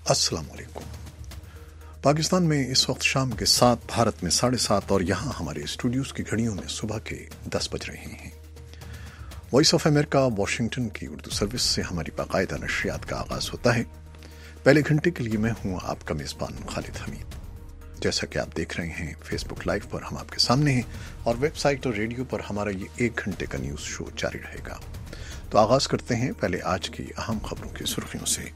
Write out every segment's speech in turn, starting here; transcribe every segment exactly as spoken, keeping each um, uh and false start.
السلام علیکم۔ پاکستان میں اس وقت شام کے سات، بھارت میں ساڑھے سات اور یہاں ہمارے اسٹوڈیوز کی گھڑیوں میں صبح کے دس بج رہے ہیں۔ وائس آف امریکہ واشنگٹن کی اردو سروس سے ہماری باقاعدہ نشریات کا آغاز ہوتا ہے۔ پہلے گھنٹے کے لیے میں ہوں آپ کا میزبان خالد حمید۔ جیسا کہ آپ دیکھ رہے ہیں فیس بک لائیو پر ہم آپ کے سامنے ہیں اور ویب سائٹ اور ریڈیو پر ہمارا یہ ایک گھنٹے کا نیوز شو جاری رہے گا۔ تو آغاز کرتے ہیں پہلے آج کی اہم خبروں کی سرخیوں سے۔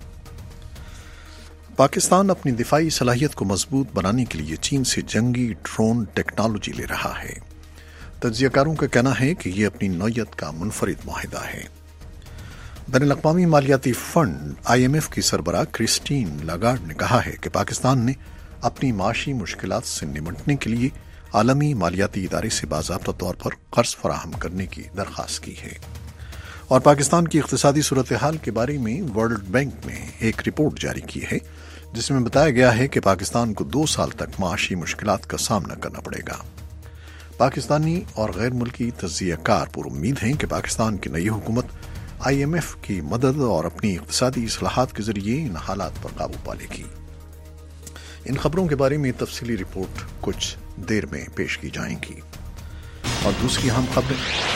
پاکستان اپنی دفاعی صلاحیت کو مضبوط بنانے کے لیے چین سے جنگی ڈرون ٹیکنالوجی لے رہا ہے۔ تجزیہ کاروں کا کہنا ہے کہ یہ اپنی نوعیت کا منفرد معاہدہ ہے۔ بین الاقوامی مالیاتی فنڈ آئی ایم ایف کی سربراہ کرسٹین لاگارڈ نے کہا ہے کہ پاکستان نے اپنی معاشی مشکلات سے نمٹنے کے لیے عالمی مالیاتی ادارے سے باضابطہ طور پر قرض فراہم کرنے کی درخواست کی ہے، اور پاکستان کی اقتصادی صورتحال کے بارے میں ورلڈ بینک نے ایک رپورٹ جاری کی ہے جس میں بتایا گیا ہے کہ پاکستان کو دو سال تک معاشی مشکلات کا سامنا کرنا پڑے گا۔ پاکستانی اور غیر ملکی تجزیہ کار پر امید ہیں کہ پاکستان کی نئی حکومت آئی ایم ایف کی مدد اور اپنی اقتصادی اصلاحات کے ذریعے ان حالات پر قابو پا لے گی۔ ان خبروں کے بارے میں تفصیلی رپورٹ کچھ دیر میں پیش کی جائیں گی۔ اور دوسری اہم خبریں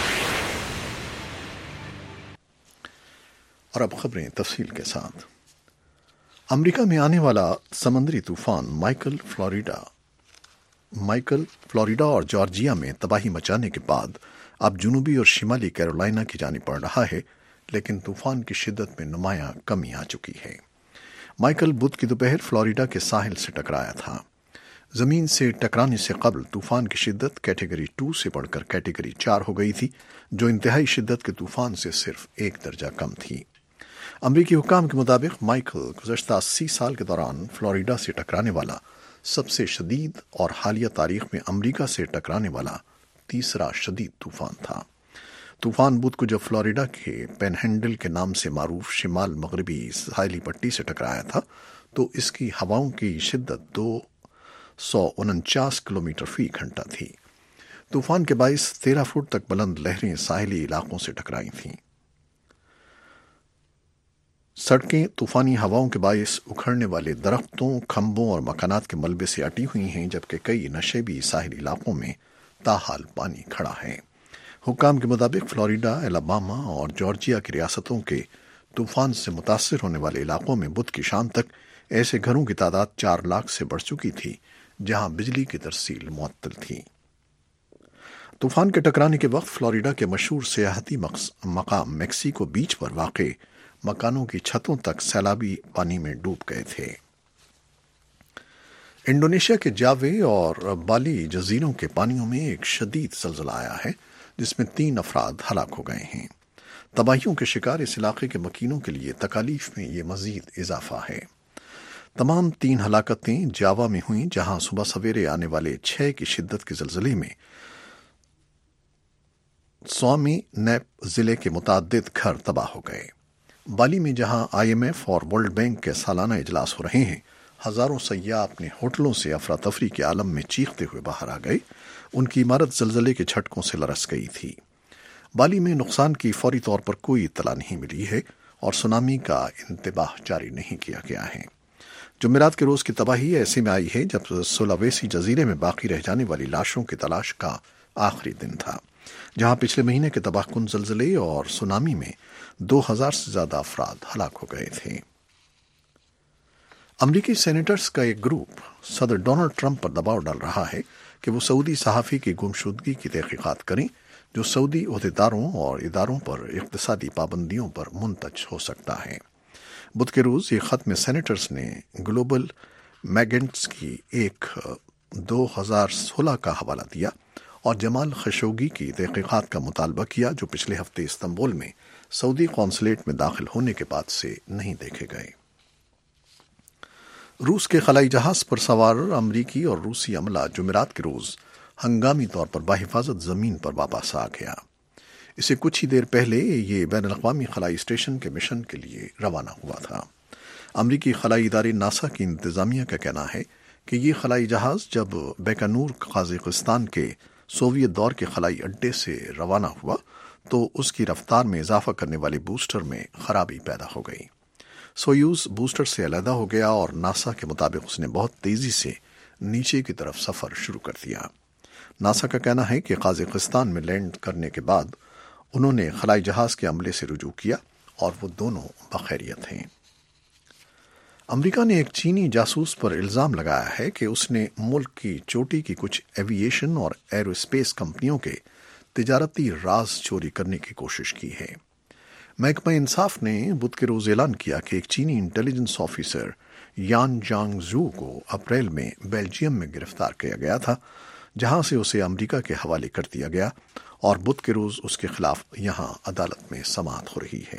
اور اب خبریں تفصیل کے ساتھ۔ امریکہ میں آنے والا سمندری طوفان مائیکل فلوریڈا مائیکل فلوریڈا اور جارجیا میں تباہی مچانے کے بعد اب جنوبی اور شمالی کیرولینا کی جانب بڑھ رہا ہے، لیکن طوفان کی شدت میں نمایاں کمی آ چکی ہے۔ مائیکل بدھ کی دوپہر فلوریڈا کے ساحل سے ٹکرایا تھا۔ زمین سے ٹکرانے سے قبل طوفان کی شدت کیٹیگری ٹو سے بڑھ کر کیٹیگری چار ہو گئی تھی، جو انتہائی شدت کے طوفان سے صرف ایک درجہ کم تھی۔ امریکی حکام کے مطابق مائیکل گزشتہ اسی سال کے دوران فلوریڈا سے ٹکرانے والا سب سے شدید اور حالیہ تاریخ میں امریکہ سے ٹکرانے والا تیسرا شدید طوفان تھا۔ طوفان بدھ کو جب فلوریڈا کے پین ہینڈل کے نام سے معروف شمال مغربی ساحلی پٹی سے ٹکرایا تھا تو اس کی ہواؤں کی شدت دو سو انچاس کلومیٹر فی گھنٹہ تھی۔ طوفان کے باعث تیرہ فٹ تک بلند لہریں ساحلی علاقوں سے ٹکرائی تھیں۔ سڑکیں طوفانی ہواؤں کے باعث اکھڑنے والے درختوں، کھمبوں اور مکانات کے ملبے سے اٹی ہوئی ہیں، جبکہ کئی نشیبی ساحلی علاقوں میں تاحال پانی کھڑا ہے۔ حکام کے مطابق فلوریڈا، الاباما اور جارجیا کی ریاستوں کے طوفان سے متاثر ہونے والے علاقوں میں بدھ کی شام تک ایسے گھروں کی تعداد چار لاکھ سے بڑھ چکی تھی جہاں بجلی کی ترسیل معطل تھی۔ طوفان کے ٹکرانے کے وقت فلوریڈا کے مشہور سیاحتی مقام میکسیکو بیچ پر واقع مکانوں کی چھتوں تک سیلابی پانی میں ڈوب گئے تھے۔ انڈونیشیا کے جاوے اور بالی جزیروں کے پانیوں میں ایک شدید زلزلہ آیا ہے جس میں تین افراد ہلاک ہو گئے ہیں۔ تباہیوں کے شکار اس علاقے کے مکینوں کے لیے تکالیف میں یہ مزید اضافہ ہے۔ تمام تین ہلاکتیں جاوا میں ہوئیں، جہاں صبح سویرے آنے والے چھ کی شدت کے زلزلے میں سوامی نیپ ضلع کے متعدد گھر تباہ ہو گئے۔ بالی میں جہاں آئی ایم ایف اور ورلڈ بینک کے سالانہ اجلاس ہو رہے ہیں، ہزاروں سیاح اپنے ہوٹلوں سے افراتفری کے عالم میں چیختے ہوئے باہر آ گئے۔ ان کی عمارت زلزلے کے جھٹکوں سے لرز گئی تھی۔ بالی میں نقصان کی فوری طور پر کوئی اطلاع نہیں ملی ہے اور سونامی کا انتباہ جاری نہیں کیا گیا ہے۔ جمعرات کے روز کی تباہی ایسے میں آئی ہے جب سولاویسی جزیرے میں باقی رہ جانے والی لاشوں کی تلاش کا آخری دن تھا، جہاں پچھلے مہینے کے تباہ کن زلزلے اور سونامی میں دو ہزار سے زیادہ افراد ہلاک ہو گئے تھے۔ امریکی سینیٹرز کا ایک گروپ صدر ڈونلڈ ٹرمپ پر دباؤ ڈال رہا ہے کہ وہ سعودی صحافی کی گمشدگی کی تحقیقات کریں جو سعودی عہدیداروں اور اداروں پر اقتصادی پابندیوں پر منتج ہو سکتا ہے۔ بدھ کے روز یہ خط میں سینیٹرز نے گلوبل میگنٹس کی ایک دو ہزار سولہ کا حوالہ دیا اور جمال خشوگی کی تحقیقات کا مطالبہ کیا جو پچھلے ہفتے استنبول میں سعودی قونصلیٹ میں داخل ہونے کے بعد سے نہیں دیکھے گئے۔ روس کے خلائی جہاز پر سوار امریکی اور روسی عملہ جمعرات کے روز ہنگامی طور پر بحفاظت زمین پر واپس آ گیا۔ اسے کچھ ہی دیر پہلے یہ بین الاقوامی خلائی اسٹیشن کے مشن کے لیے روانہ ہوا تھا۔ امریکی خلائی ادارے ناسا کی انتظامیہ کا کہنا ہے کہ یہ خلائی جہاز جب بیکانور قازقستان کے سوویت دور کے خلائی اڈے سے روانہ ہوا تو اس کی رفتار میں اضافہ کرنے والے بوسٹر میں خرابی پیدا ہو گئی۔ سویوز بوسٹر سے علیحدہ ہو گیا اور ناسا کے مطابق اس نے بہت تیزی سے نیچے کی طرف سفر شروع کر دیا۔ ناسا کا کہنا ہے کہ قازقستان میں لینڈ کرنے کے بعد انہوں نے خلائی جہاز کے عملے سے رجوع کیا اور وہ دونوں بخیریت ہیں۔ امریکہ نے ایک چینی جاسوس پر الزام لگایا ہے کہ اس نے ملک کی چوٹی کی کچھ ایوی ایشن اور ایرو اسپیس کمپنیوں کے تجارتی راز چوری کرنے کی کوشش کی ہے۔ محکمہ انصاف نے بدھ کے روز اعلان کیا کہ ایک چینی انٹیلیجنس آفیسر یان جانگ زو کو اپریل میں بیلجیم میں گرفتار کیا گیا تھا، جہاں سے اسے امریکہ کے حوالے کر دیا گیا اور بدھ کے روز اس کے خلاف یہاں عدالت میں سماعت ہو رہی ہے۔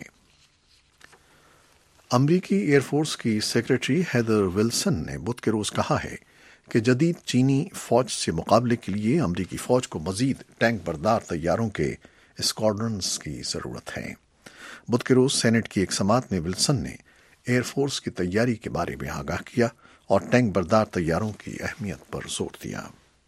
امریکی ایئر فورس کی سیکریٹری ہیدر ولسن نے بدھ کے روز کہا ہے کہ جدید چینی فوج سے مقابلے کے لیے امریکی فوج کو مزید ٹینک بردار طیاروں کے اسکواڈرنز کی ضرورت ہے۔ بدھ کے روز سینٹ کی ایک سماعت میں ولسن نے ایئر فورس کی تیاری کے بارے میں آگاہ کیا اور ٹینک بردار طیاروں کی اہمیت پر زور دیا۔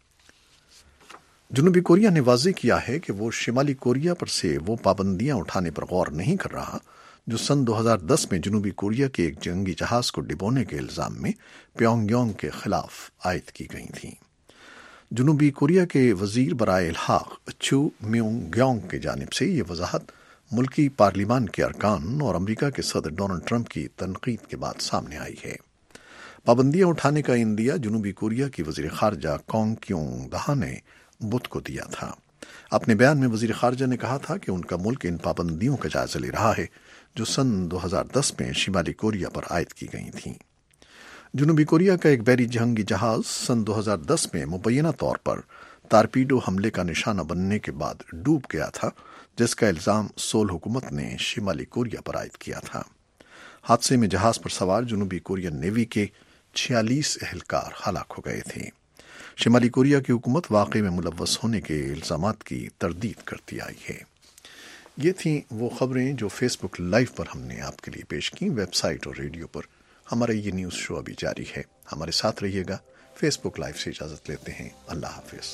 جنوبی کوریا نے واضح کیا ہے کہ وہ شمالی کوریا پر سے وہ پابندیاں اٹھانے پر غور نہیں کر رہا جو سن دو ہزار دس میں جنوبی کوریا کے ایک جنگی جہاز کو ڈبونے کے الزام میں پیونگ یانگ کے خلاف عائد کی گئی تھیں۔ جنوبی کوریا کے وزیر برائے الحاق چو میونگ گیونگ کی جانب سے یہ وضاحت ملکی پارلیمان کے ارکان اور امریکہ کے صدر ڈونلڈ ٹرمپ کی تنقید کے بعد سامنے آئی ہے۔ پابندیاں اٹھانے کا عندیہ جنوبی کوریا کی وزیر خارجہ کونگ کیونگ دہا نے بدھ کو دیا تھا۔ اپنے بیان میں وزیر خارجہ نے کہا تھا کہ ان کا ملک ان پابندیوں کا جائزہ لے رہا ہے جو سن دو ہزار دس میں شمالی کوریا پر عائد کی گئی تھیں۔ جنوبی کوریا کا ایک بحری جنگی جہاز سن دو ہزار دس میں مبینہ طور پر تارپیڈو حملے کا نشانہ بننے کے بعد ڈوب گیا تھا، جس کا الزام سول حکومت نے شمالی کوریا پر عائد کیا تھا۔ حادثے میں جہاز پر سوار جنوبی کورین نیوی کے چھیالیس اہلکار ہلاک ہو گئے تھے۔ شمالی کوریا کی حکومت واقعے میں ملوث ہونے کے الزامات کی تردید کرتی آئی ہے۔ یہ تھیں وہ خبریں جو فیس بک لائیو پر ہم نے آپ کے لیے پیش کی۔ ویب سائٹ اور ریڈیو پر ہمارا یہ نیوز شو ابھی جاری ہے۔ ہمارے ساتھ رہیے گا۔ فیس بک لائیو سے اجازت لیتے ہیں۔ اللہ حافظ۔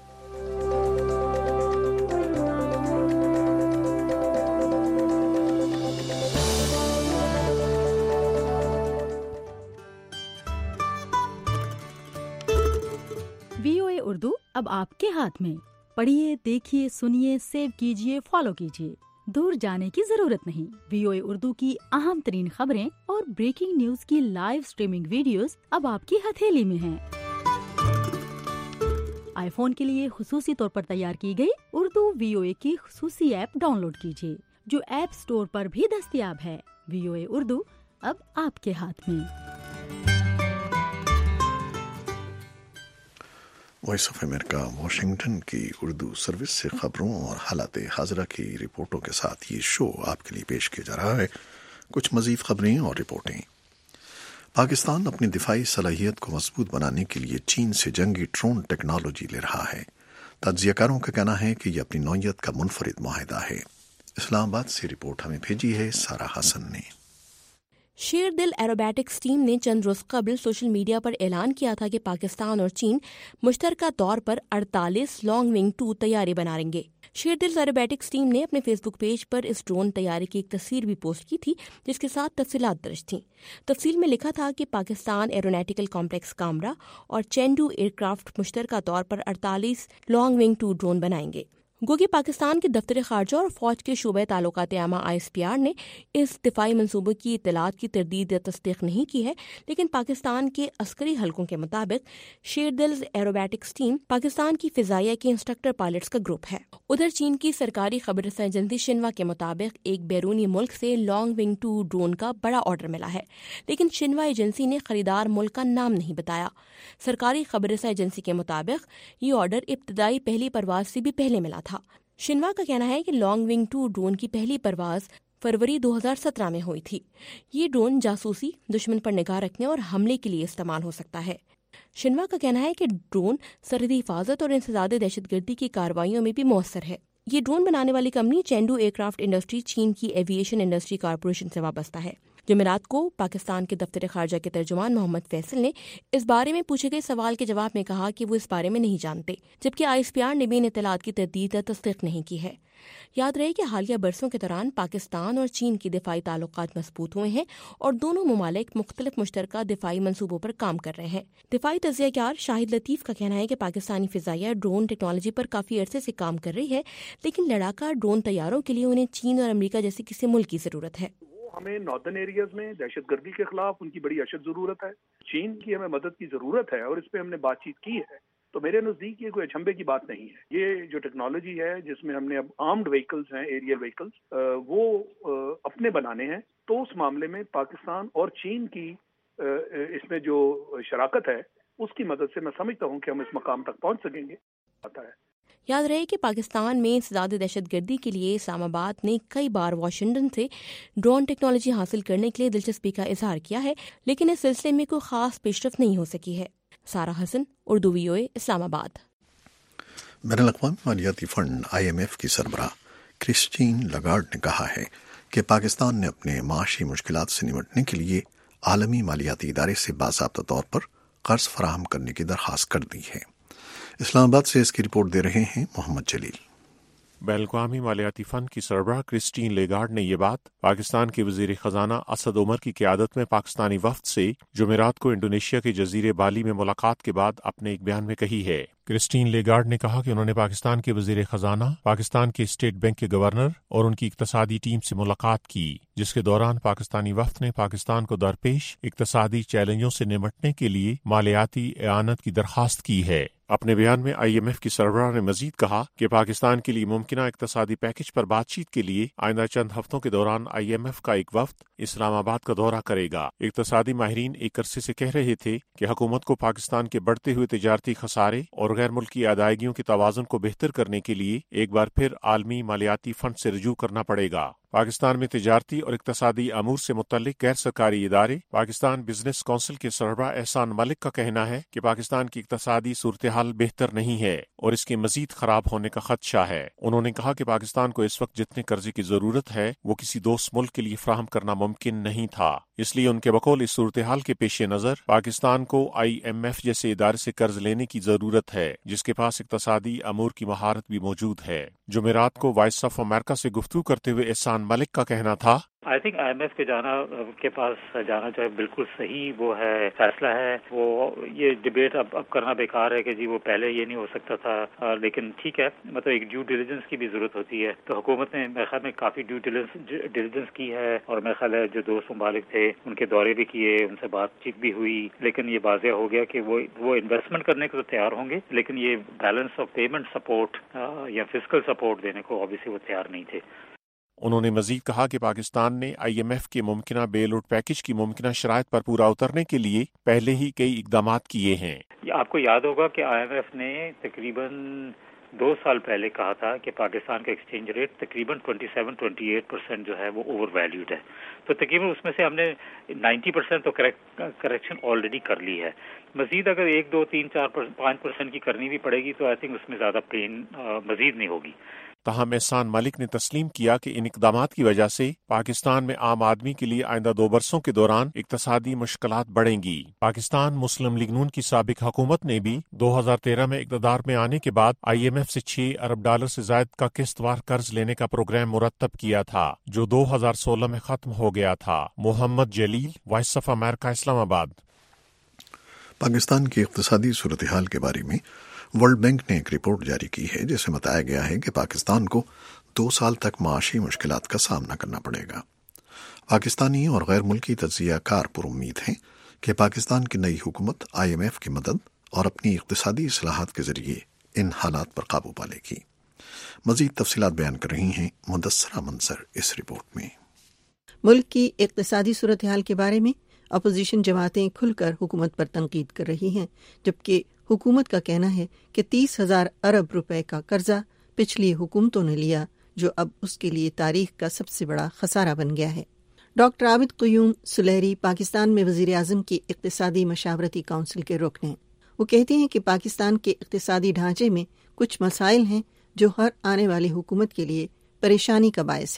وی او اے اردو اب آپ کے ہاتھ میں۔ پڑھیے، دیکھیے، سنیے، سیو کیجیے، فالو کیجیے۔ دور جانے کی ضرورت نہیں۔ وی او اے اردو کی اہم ترین خبریں اور بریکنگ نیوز کی لائیو سٹریمنگ ویڈیوز اب آپ کی ہتھیلی میں ہیں۔ آئی فون کے لیے خصوصی طور پر تیار کی گئی اردو وی او اے کی خصوصی ایپ ڈاؤن لوڈ کیجیے، جو ایپ سٹور پر بھی دستیاب ہے۔ وی او اے اردو اب آپ کے ہاتھ میں۔ وائس آف امریکہ واشنگٹن کی اردو سروس سے خبروں اور حالات حاضرہ کی رپورٹوں کے ساتھ یہ شو آپ کے لیے پیش کیا جا رہا ہے۔ کچھ مزید خبریں اور رپورٹیں۔ پاکستان اپنی دفاعی صلاحیت کو مضبوط بنانے کے لیے چین سے جنگی ڈرون ٹیکنالوجی لے رہا ہے۔ تجزیہ کاروں کا کہنا ہے کہ یہ اپنی نوعیت کا منفرد معاہدہ ہے۔ اسلام آباد سے رپورٹ ہمیں بھیجی ہے سارا حسن نے۔ شیر دل ایروبیٹکس ٹیم نے چند روز قبل سوشل میڈیا پر اعلان کیا تھا کہ پاکستان اور چین مشترکہ طور پر اڑتالیس لانگ ونگ ٹو طیارے بنائیں گے۔ شیر دل ایروبیٹکس ٹیم نے اپنے فیس بک پیج پر اس ڈرون طیارے کی ایک تصویر بھی پوسٹ کی تھی، جس کے ساتھ تفصیلات درج تھیں۔ تفصیل میں لکھا تھا کہ پاکستان ایرونیٹیکل کمپلیکس کامرا اور چینڈو ایئر کرافٹ مشترکہ طور پر اڑتالیس لانگ ونگ ٹو ڈرون بنائیں گے۔ گو کہ پاکستان کے دفتر خارجہ اور فوج کے شعبہ تعلقات عامہ آئی ایس پی آر نے اس دفاعی منصوبے کی اطلاعات کی تردید یا تصدیق نہیں کی ہے، لیکن پاکستان کے عسکری حلقوں کے مطابق شیر دل ایروبیٹکس ٹیم پاکستان کی فضائیہ کے انسٹرکٹر پائلٹس کا گروپ ہے۔ ادھر چین کی سرکاری خبر رساں ایجنسی شنوا کے مطابق ایک بیرونی ملک سے لانگ ونگ ٹو ڈرون کا بڑا آرڈر ملا ہے، لیکن شنوا ایجنسی نے خریدار ملک کا نام نہیں بتایا۔ سرکاری خبر رساں ایجنسی کے مطابق یہ آرڈر ابتدائی پہلی پرواز سے بھی پہلے ملا تھا۔ شنوا کا کہنا ہے کہ لانگ ونگ ٹو ڈرون کی پہلی پرواز فروری دو ہزار سترہ میں ہوئی تھی۔ یہ ڈرون جاسوسی، دشمن پر نگاہ رکھنے اور حملے کے لیے استعمال ہو سکتا ہے۔ شنوا کا کہنا ہے کہ ڈرون سرحدی حفاظت اور انسداد دہشت گردی کی کارروائیوں میں بھی مؤثر ہے۔ یہ ڈرون بنانے والی company Chengdu aircraft industry چین کی ایویشن انڈسٹری کارپوریشن سے وابستہ ہے۔ جمعرات کو پاکستان کے دفتر خارجہ کے ترجمان محمد فیصل نے اس بارے میں پوچھے گئے سوال کے جواب میں کہا کہ وہ اس بارے میں نہیں جانتے، جبکہ آئی ایس پی آر نے بھی ان اطلاعات کی تردید یا تصدیق نہیں کی ہے۔ یاد رہے کہ حالیہ برسوں کے دوران پاکستان اور چین کی دفاعی تعلقات مضبوط ہوئے ہیں اور دونوں ممالک مختلف مشترکہ دفاعی منصوبوں پر کام کر رہے ہیں۔ دفاعی تجزیہ کار شاہد لطیف کا کہنا ہے کہ پاکستانی فضائیہ ڈرون ٹیکنالوجی پر کافی عرصے سے کام کر رہی ہے، لیکن لڑاکا ڈرون طیاروں کے لیے انہیں چین اور امریکہ جیسے کسی ملک کی ضرورت ہے۔ ہمیں ناردرن ایریاز میں دہشت گردی کے خلاف ان کی بڑی اشد ضرورت ہے، چین کی ہمیں مدد کی ضرورت ہے اور اس پہ ہم نے بات چیت کی ہے۔ تو میرے نزدیک یہ کوئی اچھمبے کی بات نہیں ہے۔ یہ جو ٹیکنالوجی ہے جس میں ہم نے اب آرمڈ وہیکلز ہیں، ایریل وہیکلز، وہ اپنے بنانے ہیں، تو اس معاملے میں پاکستان اور چین کی اس میں جو شراکت ہے اس کی مدد سے میں سمجھتا ہوں کہ ہم اس مقام تک پہنچ سکیں گے۔ آتا ہے یاد رہے کہ پاکستان میں انسداد دہشت گردی کے لیے اسلام آباد نے کئی بار واشنگٹن سے ڈرون ٹیکنالوجی حاصل کرنے کے لیے دلچسپی کا اظہار کیا ہے، لیکن اس سلسلے میں کوئی خاص پیش رفت نہیں ہو سکی ہے۔ سارہ حسن، اردو وی او اے، اسلام آباد۔ بین الاقوامی مالیاتی فنڈ آئی ایم ایف کی سربراہ کرسٹین لاگارڈ نے کہا ہے کہ پاکستان نے اپنے معاشی مشکلات سے نمٹنے کے لیے عالمی مالیاتی ادارے سے باضابطہ طور پر قرض فراہم کرنے کی درخواست کر دی ہے۔ اسلام آباد سے اس کی رپورٹ دے رہے ہیں محمد جلیل۔ بین الاقوامی مالیاتی فنڈ کی سربراہ کرسٹین لیگارڈ نے یہ بات پاکستان کے وزیر خزانہ اسد عمر کی قیادت میں پاکستانی وفد سے جمعرات کو انڈونیشیا کے جزیرے بالی میں ملاقات کے بعد اپنے ایک بیان میں کہی ہے۔ کرسٹین لیگارڈ نے کہا کہ انہوں نے پاکستان کے وزیر خزانہ، پاکستان کے اسٹیٹ بینک کے گورنر اور ان کی اقتصادی ٹیم سے ملاقات کی، جس کے دوران پاکستانی وفد نے پاکستان کو درپیش اقتصادی چیلنجوں سے نمٹنے کے لیے مالیاتی اعانت کی درخواست کی ہے۔ اپنے بیان میں آئی ایم ایف کی سربراہ نے مزید کہا کہ پاکستان کے لیے ممکنہ اقتصادی پیکج پر بات چیت کے لیے آئندہ چند ہفتوں کے دوران آئی ایم ایف کا ایک وفد اسلام آباد کا دورہ کرے گا۔ اقتصادی ماہرین ایک عرصے سے کہہ رہے تھے کہ حکومت کو پاکستان کے بڑھتے ہوئے تجارتی خسارے اور غیر ملکی ادائیگیوں کے توازن کو بہتر کرنے کے لیے ایک بار پھر عالمی مالیاتی فنڈ سے رجوع کرنا پڑے گا۔ پاکستان میں تجارتی اور اقتصادی امور سے متعلق غیر سرکاری ادارے پاکستان بزنس کونسل کے سربراہ احسان ملک کا کہنا ہے کہ پاکستان کی اقتصادی صورتحال بہتر نہیں ہے اور اس کے مزید خراب ہونے کا خدشہ ہے۔ انہوں نے کہا کہ پاکستان کو اس وقت جتنے قرضے کی ضرورت ہے وہ کسی دوست ملک کے لیے فراہم کرنا ممکن نہیں تھا، اس لیے ان کے بقول اس صورتحال کے پیش نظر پاکستان کو آئی ایم ایف جیسے ادارے سے قرض لینے کی ضرورت ہے جس کے پاس اقتصادی امور کی مہارت بھی موجود ہے۔ جمعرات کو وائس آف امریکہ سے گفتگو کرتے ہوئے احسان ملک کا کہنا تھا، I think I M F کے جانا کے پاس جانا جو ہے بالکل صحیح وہ ہے فیصلہ ہے۔ وہ یہ ڈبیٹ اب اب کرنا بیکار ہے کہ جی وہ پہلے یہ نہیں ہو سکتا تھا، لیکن ٹھیک ہے، مطلب ایک ڈیو ڈیلیجنس کی بھی ضرورت ہوتی ہے۔ تو حکومت نے میرے خیال میں کافی ڈیو ڈیلیجنس کی ہے اور میرے خیال ہے جو دوست ممالک تھے ان کے دورے بھی کیے، ان سے بات چیت بھی ہوئی، لیکن یہ واضح ہو گیا کہ وہ وہ انویسٹمنٹ کرنے کو تو تیار ہوں گے، لیکن یہ بیلنس آف پیمنٹ سپورٹ یا فزیکل سپورٹ دینے کو obviously وہ تیار نہیں تھے۔ انہوں نے مزید کہا کہ پاکستان نے آئی ایم ایف کے ممکنہ بیل آؤٹ پیکج کی ممکنہ شرائط پر پورا اترنے کے لیے پہلے ہی کئی اقدامات کیے ہیں۔ آپ کو یاد ہوگا کہ آئی ایم ایف نے تقریباً دو سال پہلے کہا تھا کہ پاکستان کا ایکسچینج ریٹ تقریباً سینتیس اٹھائیس پرسینٹ جو ہے وہ اوور ویلیوڈ ہے، تو تقریباً اس میں سے ہم نے نائنٹی پرسینٹ تو کریکشن آلریڈی کر لی ہے۔ مزید اگر ایک دو تین چار پانچ پرسینٹ کی کرنی بھی پڑے گی تو آئی تھنک اس میں زیادہ پین مزید نہیں ہوگی۔ تاہم احسان ملک نے تسلیم کیا کہ ان اقدامات کی وجہ سے پاکستان میں عام آدمی کے لیے آئندہ دو برسوں کے دوران اقتصادی مشکلات بڑھیں گی۔ پاکستان مسلم لیگ نون کی سابق حکومت نے بھی دو ہزار تیرہ میں اقتدار میں آنے کے بعد آئی ایم ایف سے چھ ارب ڈالر سے زائد کا قسط وار قرض لینے کا پروگرام مرتب کیا تھا جو دو ہزار سولہ میں ختم ہو گیا تھا۔ محمد جلیل، وائس آف امریکہ، اسلام آباد۔ پاکستان کی اقتصادی صورتحال کے بارے میں ورلڈ بینک نے ایک رپورٹ جاری کی ہے جس میں بتایا گیا ہے کہ پاکستان کو دو سال تک معاشی مشکلات کا سامنا کرنا پڑے گا۔ پاکستانی اور غیر ملکی تجزیہ کار پر امید ہیں کہ پاکستان کی نئی حکومت آئی ایم ایف کی مدد اور اپنی اقتصادی اصلاحات کے ذریعے ان حالات پر قابو پا لے گی۔ مزید تفصیلات بیان کر رہی ہیں مدثرہ منصر اس رپورٹ میں۔ ملک کی اقتصادی صورتحال کے بارے میں اپوزیشن جماعتیں کھل کر حکومت پر تنقید کر رہی ہیں، جبکہ حکومت کا کہنا ہے کہ تیس ہزار ارب روپے کا قرضہ پچھلی حکومتوں نے لیا جو اب اس کے لیے تاریخ کا سب سے بڑا خسارہ بن گیا ہے۔ ڈاکٹر عابد قیوم سلیری پاکستان میں وزیر اعظم کی اقتصادی مشاورتی کونسل کے رکن ہیں۔ وہ کہتے ہیں کہ پاکستان کے اقتصادی ڈھانچے میں کچھ مسائل ہیں جو ہر آنے والی حکومت کے لیے پریشانی کا باعث ہیں۔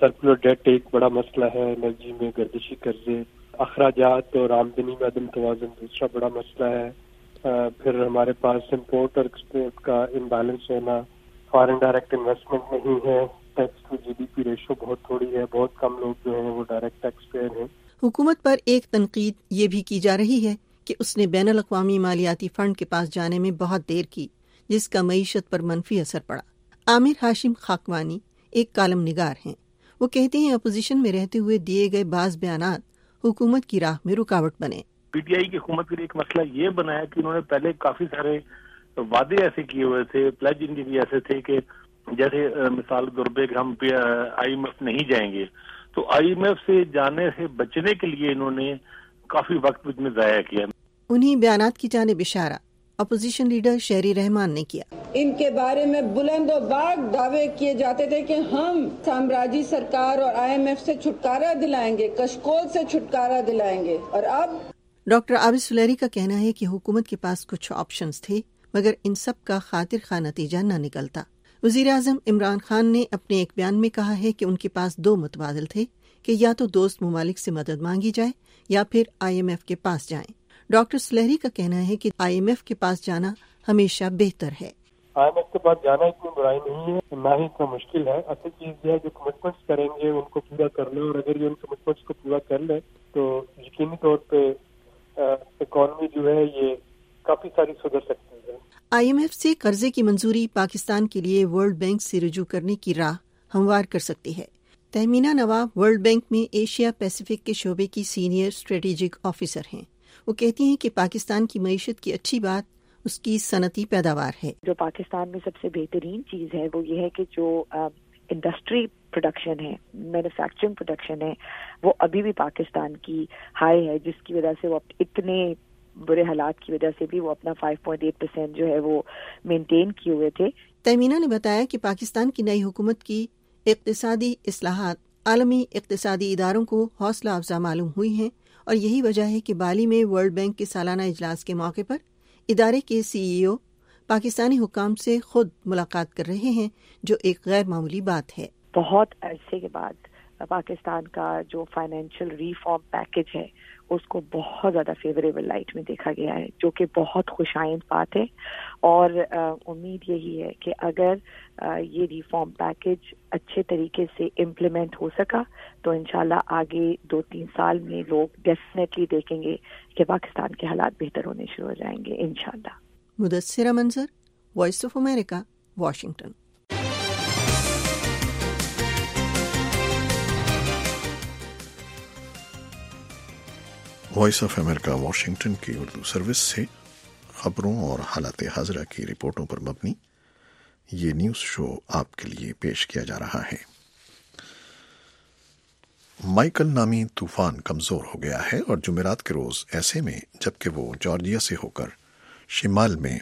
سرکولر ڈیٹ ایک بڑا مسئلہ ہے، انرجی میں گردشی قرضے، اخراجات اور آمدنی میں عدم توازن دوسرا بڑا مسئلہ ہے، پھر ہمارے پاس امپورٹ اور ایکسپورٹ کا امبیلنس ہونا، فارن ڈائریکٹ انویسٹمنٹ نہیں ہے، tax to G D P ratio بہت تھوڑی ہے، بہت کم لوگ جو ہیں وہ ڈائریکٹ ٹیکس پیئر ہیں۔ حکومت پر ایک تنقید یہ بھی کی جا رہی ہے کہ اس نے بین الاقوامی مالیاتی فنڈ کے پاس جانے میں بہت دیر کی، جس کا معیشت پر منفی اثر پڑا۔ عامر ہاشم خاکوانی ایک کالم نگار ہیں، وہ کہتے ہیں اپوزیشن میں رہتے ہوئے دیے گئے بعض بیانات حکومت کی راہ میں رکاوٹ بنے۔ پی ٹی آئی کی حکومت کے لیے ایک مسئلہ یہ بنایا کہ انہوں نے پہلے کافی سارے وعدے ایسے کیے ہوئے تھے، پلیج ان کے بھی ایسے تھے کہ جیسے مثال کے طور پہ کہ ہم آئی ایم ایف نہیں جائیں گے، تو آئی ایم ایف سے جانے سے بچنے کے لیے انہوں نے کافی وقت اس میں ضائع کیا۔ انہی بیانات کی جانب اشارہ اپوزیشن لیڈر شہری رحمان نے کیا۔ ان کے بارے میں بلند و باغ دعوے کیے جاتے تھے کہ ہم سامراجی سرکار اور آئی ایم ایف سے چھٹکارا دلائیں گے، کشکول سے چھٹکارا دلائیں گے، اور اب ڈاکٹر عابد سلیری کا کہنا ہے کہ حکومت کے پاس کچھ آپشنز تھے مگر ان سب کا خاطر خواہ نتیجہ نہ نکلتا۔ وزیر اعظم عمران خان نے اپنے ایک بیان میں کہا ہے کہ ان کے پاس دو متبادل تھے کہ یا تو دوست ممالک سے مدد مانگی جائے یا پھر آئی ایم ایف کے پاس جائیں۔ ڈاکٹر سلیری کا کہنا ہے کہ آئی ایم ایف کے پاس جانا ہمیشہ بہتر ہے۔ آئی ایم ایف کے پاس جانا اتنی برائی نہیں ہے، نہ ہی اتنا مشکل ہے۔ اصل چیز یہ ہے جو کمٹمنٹس کریں گے ان کو پورا کر لیں، اور اگر یہ ان کمٹمنٹس کو پورا کر لیں تو یقینی طور پہ اکانومی جو ہے یہ کافی ساری سدھر سکتی ہے۔ آئی ایم ایف سے قرضے کی منظوری پاکستان کے لیے ورلڈ بینک سے رجوع کرنے کی راہ ہموار کر سکتی ہے۔ تہمینہ نواب ورلڈ بینک میں ایشیا پیسیفک کے شعبے کی سینئر اسٹریٹجک آفیسر ہیں۔ وہ کہتی ہیں کہ پاکستان کی معیشت کی اچھی بات اس کی صنعتی پیداوار ہے۔ جو پاکستان میں سب سے بہترین چیز ہے وہ یہ ہے کہ جو انڈسٹری پروڈکشن ہے، مینوفیکچرنگ پروڈکشن ہے، وہ ابھی بھی پاکستان کی ہائی ہے، جس کی وجہ سے وہ اتنے برے حالات کی وجہ سے بھی وہ اپنا فائیو پوائنٹ ایٹ پرسینٹ جو ہے وہ مینٹین کیے ہوئے تھے۔ تہمینہ نے بتایا کہ پاکستان کی نئی حکومت کی اقتصادی اصلاحات عالمی اقتصادی اداروں کو حوصلہ افزا معلوم ہوئی ہیں، اور یہی وجہ ہے کہ بالی میں ورلڈ بینک کے سالانہ اجلاس کے موقع پر ادارے کے سی ای او پاکستانی حکام سے خود ملاقات کر رہے ہیں، جو ایک غیر معمولی بات ہے۔ بہت عرصے کے بعد پاکستان کا جو فائنینشیل ریفارم پیکج ہے اس کو بہت زیادہ فیوریبل لائٹ میں دیکھا گیا ہے، جو کہ بہت خوش آئند بات ہے، اور امید یہی ہے کہ اگر یہ ریفارم پیکج اچھے طریقے سے امپلیمنٹ ہو سکا تو انشاءاللہ آگے دو تین سال میں لوگ ڈیفینیٹلی دیکھیں گے کہ پاکستان کے حالات بہتر ہونے شروع ہو جائیں گے انشاءاللہ۔ Mudassira Manzar, Voice of America, Washington. Voice of America Washington کی اردو سروس سے خبروں اور حالات حاضرہ کی رپورٹوں پر مبنی یہ نیوز شو آپ کے لیے پیش کیا جا رہا ہے۔ مائیکل نامی طوفان کمزور ہو گیا ہے اور جمعرات کے روز ایسے میں جبکہ وہ جارجیا سے ہو کر شمال میں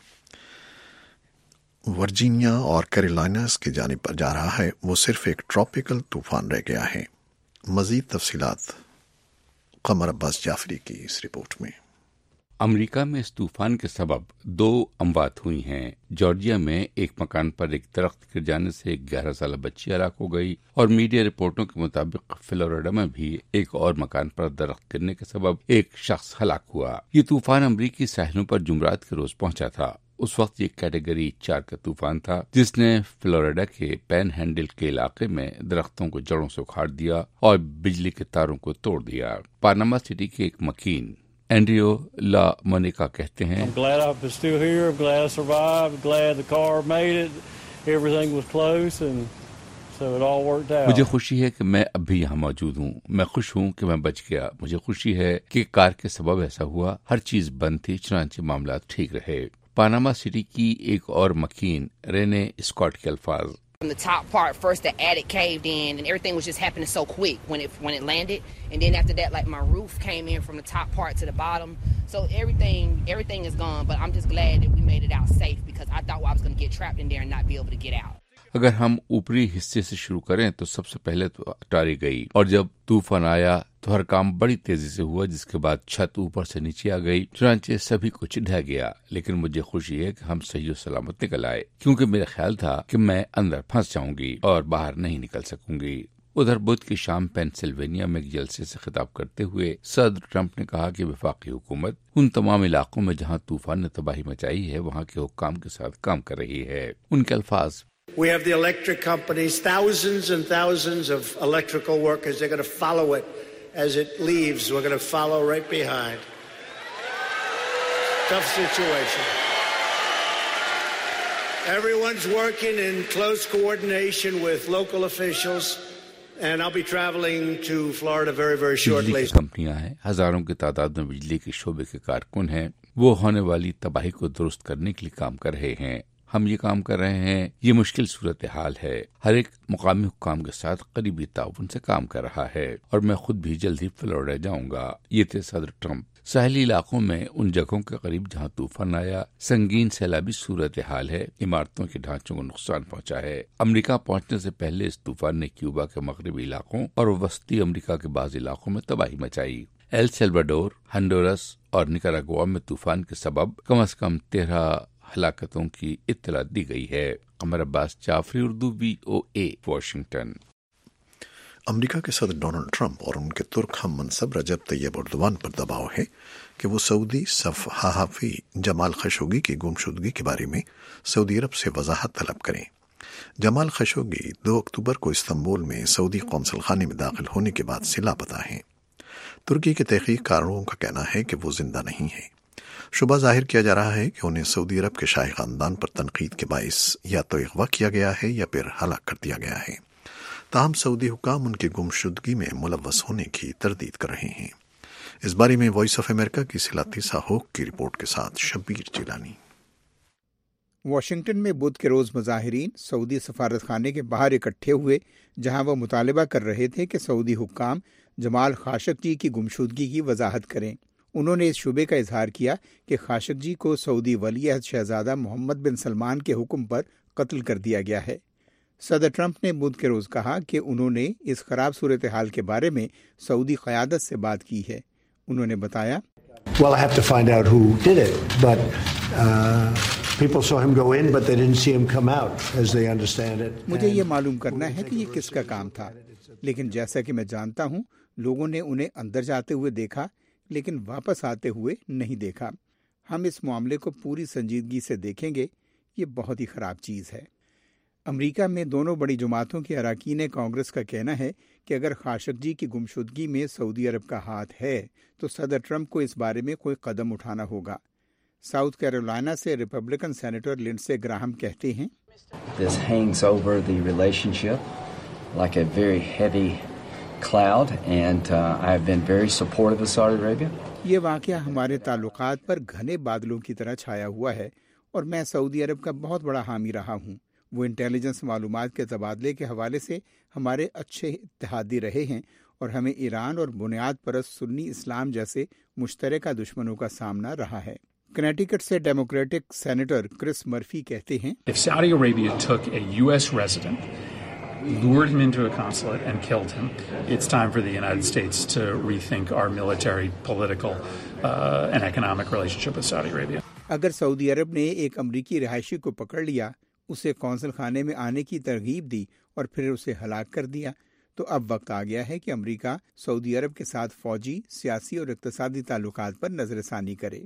ورجینیا اور کیرولائناز کی جانب پر جا رہا ہے، وہ صرف ایک ٹراپیکل طوفان رہ گیا ہے۔ مزید تفصیلات قمر عباس جعفری کی اس رپورٹ میں۔ امریکہ میں اس طوفان کے سبب دو اموات ہوئی ہیں۔ جارجیا میں ایک مکان پر ایک درخت گر جانے سے ایک گیارہ سالہ بچی ہلاک ہو گئی، اور میڈیا رپورٹوں کے مطابق فلوریڈا میں بھی ایک اور مکان پر درخت گرنے کے سبب ایک شخص ہلاک ہوا۔ یہ طوفان امریکی ساحلوں پر جمعرات کے روز پہنچا تھا۔ اس وقت یہ کیٹیگری چار کا طوفان تھا، جس نے فلوریڈا کے پین ہینڈل کے علاقے میں درختوں کو جڑوں سے اکھاڑ دیا اور بجلی کے تاروں کو توڑ دیا۔ پاناما سٹی کے ایک مکین اینڈریو لا مونیکا کہتے ہیں، مجھے خوشی ہے کہ میں اب بھی یہاں موجود ہوں، میں خوش ہوں کہ میں بچ گیا، مجھے خوشی ہے کہ کار کے سبب ایسا ہوا، ہر چیز بند تھی، چنانچہ معاملات ٹھیک رہے۔ پاناما سٹی کی ایک اور مکین رینے اسکاٹ کے الفاظ، From the top part, first the attic caved in and everything was just happening so quick when it when it landed, and then after that, like my roof came in from the top part to the bottom, so everything everything is gone. But I'm just glad that we made it out safe because I thought I was going to get trapped in there and not be able to get out. اگر ہم اوپری حصے سے شروع کریں تو سب سے پہلے تو اٹاری گئی، اور جب طوفان آیا تو ہر کام بڑی تیزی سے ہوا، جس کے بعد چھت اوپر سے نیچے آ گئی، چنانچہ سبھی کچھ ڈھہ گیا۔ لیکن مجھے خوشی ہے کہ ہم صحیح و سلامت نکل آئے، کیونکہ میرا خیال تھا کہ میں اندر پھنس جاؤں گی اور باہر نہیں نکل سکوں گی۔ ادھر بدھ کی شام پینسلوینیا میں ایک جلسے سے خطاب کرتے ہوئے صدر ٹرمپ نے کہا کہ وفاقی حکومت ان تمام علاقوں میں جہاں طوفان نے تباہی مچائی ہے وہاں کے حکام کے ساتھ کام کر رہی ہے. ان کے الفاظ: We have the electric companies, thousands and thousands of electrical workers. They're going to follow it as it leaves. We're going to follow right behind. Tough situation. Everyone's working in close coordination with local officials, and I'll be traveling to Florida very, very shortly. بجلی کی کمپنیاں ہیں، ہزاروں کی تعداد میں بجلی کے شعبے کے کارکن ہیں، وہ ہونے والی تباہی کو درست کرنے کے لیے کام کر رہے ہیں. ہم یہ کام کر رہے ہیں. یہ مشکل صورتحال ہے. ہر ایک مقامی حکام کے ساتھ قریبی تعاون سے کام کر رہا ہے، اور میں خود بھی جلد ہی فلوریڈا جاؤں گا. یہ تھے صدر ٹرمپ. ساحلی علاقوں میں ان جگہوں کے قریب جہاں طوفان آیا سنگین سیلابی صورتحال ہے، عمارتوں کے ڈھانچوں کو نقصان پہنچا ہے. امریکہ پہنچنے سے پہلے اس طوفان نے کیوبا کے مغربی علاقوں اور وسطی امریکہ کے بعض علاقوں میں تباہی مچائی. ایل سیلواڈور، ہنڈورس اور نکاراگوا میں طوفان کے سبب کم از کم تیرہ ہلاکتوں کی اطلاع دی گئی ہے. Qamar Abbas Jafri, Urdu, V O A, Washington. امریکہ کے صدر ڈونلڈ ٹرمپ اور ان کے ترک ہم منصب رجب طیب اردوان پر دباؤ ہے کہ وہ سعودی صحافی جمال خشوگی کی گمشدگی کے بارے میں سعودی عرب سے وضاحت طلب کریں. جمال خشوگی دو اکتوبر کو استنبول میں سعودی قونصل خانے میں داخل ہونے کے بعد سے لاپتہ ہیں. ترکی کے تحقیق کاروں کا کہنا ہے کہ وہ زندہ نہیں ہیں. شبہ ظاہر کیا جا رہا ہے کہ انہیں سعودی عرب کے شاہی خاندان پر تنقید کے باعث یا تو اغوا کیا گیا ہے یا پھر ہلاک کر دیا گیا ہے. تاہم سعودی حکام ان کی گمشدگی میں ملوث ہونے کی تردید کر رہے ہیں. اس بارے میں وائس آف امریکہ کی سلاتیسا ہوک کی رپورٹ کے ساتھ شبیر جیلانی. واشنگٹن میں بدھ کے روز مظاہرین سعودی سفارت خانے کے باہر اکٹھے ہوئے، جہاں وہ مطالبہ کر رہے تھے کہ سعودی حکام جمال خاشقجی کی گمشدگی کی وضاحت کریں. انہوں نے اس شبے کا اظہار کیا کہ خاشقجی کو سعودی ولی عہد شہزادہ محمد بن سلمان کے حکم پر قتل کر دیا گیا ہے. صدر ٹرمپ نے بدھ کے روز کہا کہ انہوں نے اس خراب صورتحال کے بارے میں سعودی قیادت سے بات کی ہے. انہوں نے بتایا، Well, I have to find out who did it, but uh, people saw him go in, but they didn't see him come out, as they understand it. مجھے یہ معلوم کرنا ہے کہ یہ کس کا کام تھا، لیکن جیسا کہ میں جانتا ہوں لوگوں نے انہیں اندر جاتے ہوئے دیکھا لیکن واپس آتے ہوئے نہیں دیکھا. ہم اس معاملے کو پوری سنجیدگی سے دیکھیں گے. یہ بہت ہی خراب چیز ہے. امریکہ میں دونوں بڑی جماعتوں کے اراکین کانگریس کا کہنا ہے کہ اگر خاشقجی کی گمشدگی میں سعودی عرب کا ہاتھ ہے تو صدر ٹرمپ کو اس بارے میں کوئی قدم اٹھانا ہوگا. ساؤتھ کیرولینا سے ریپبلکن سینیٹر لنڈسے گراہم کہتے ہیں، This hangs over the relationship like a very heavy cloud and uh, I have been very supportive of Saudi Arabia. یہ واقعہ ہمارے تعلقات پر گھنے بادلوں کی طرح چھایا ہوا ہے اور میں سعودی عرب کا بہت بڑا حامی رہا ہوں. وہ انٹیلیجنس معلومات کے تبادلے کے حوالے سے ہمارے اچھے اتحادی رہے ہیں اور ہمیں ایران اور بنیاد پرست سنی اسلام جیسے مشترکہ دشمنوں کا سامنا رہا ہے. کنیٹیکٹ سے ڈیموکریٹک سینیٹر کرس مرفی کہتے ہیں، If Saudi Arabia took a U S resident, lured him into a consulate and killed him, it's time for the United States to rethink our military, political uh, and economic relationship with Saudi Arabia. اگر سعودی عرب نے ایک امریکی رہائشی کو پکڑ لیا، اسے قونصل خانے میں آنے کی ترغیب دی اور پھر اسے ہلاک کر دیا، تو اب وقت آ گیا ہے کہ امریکہ سعودی عرب کے ساتھ فوجی، سیاسی اور اقتصادی تعلقات پر نظر ثانی کرے.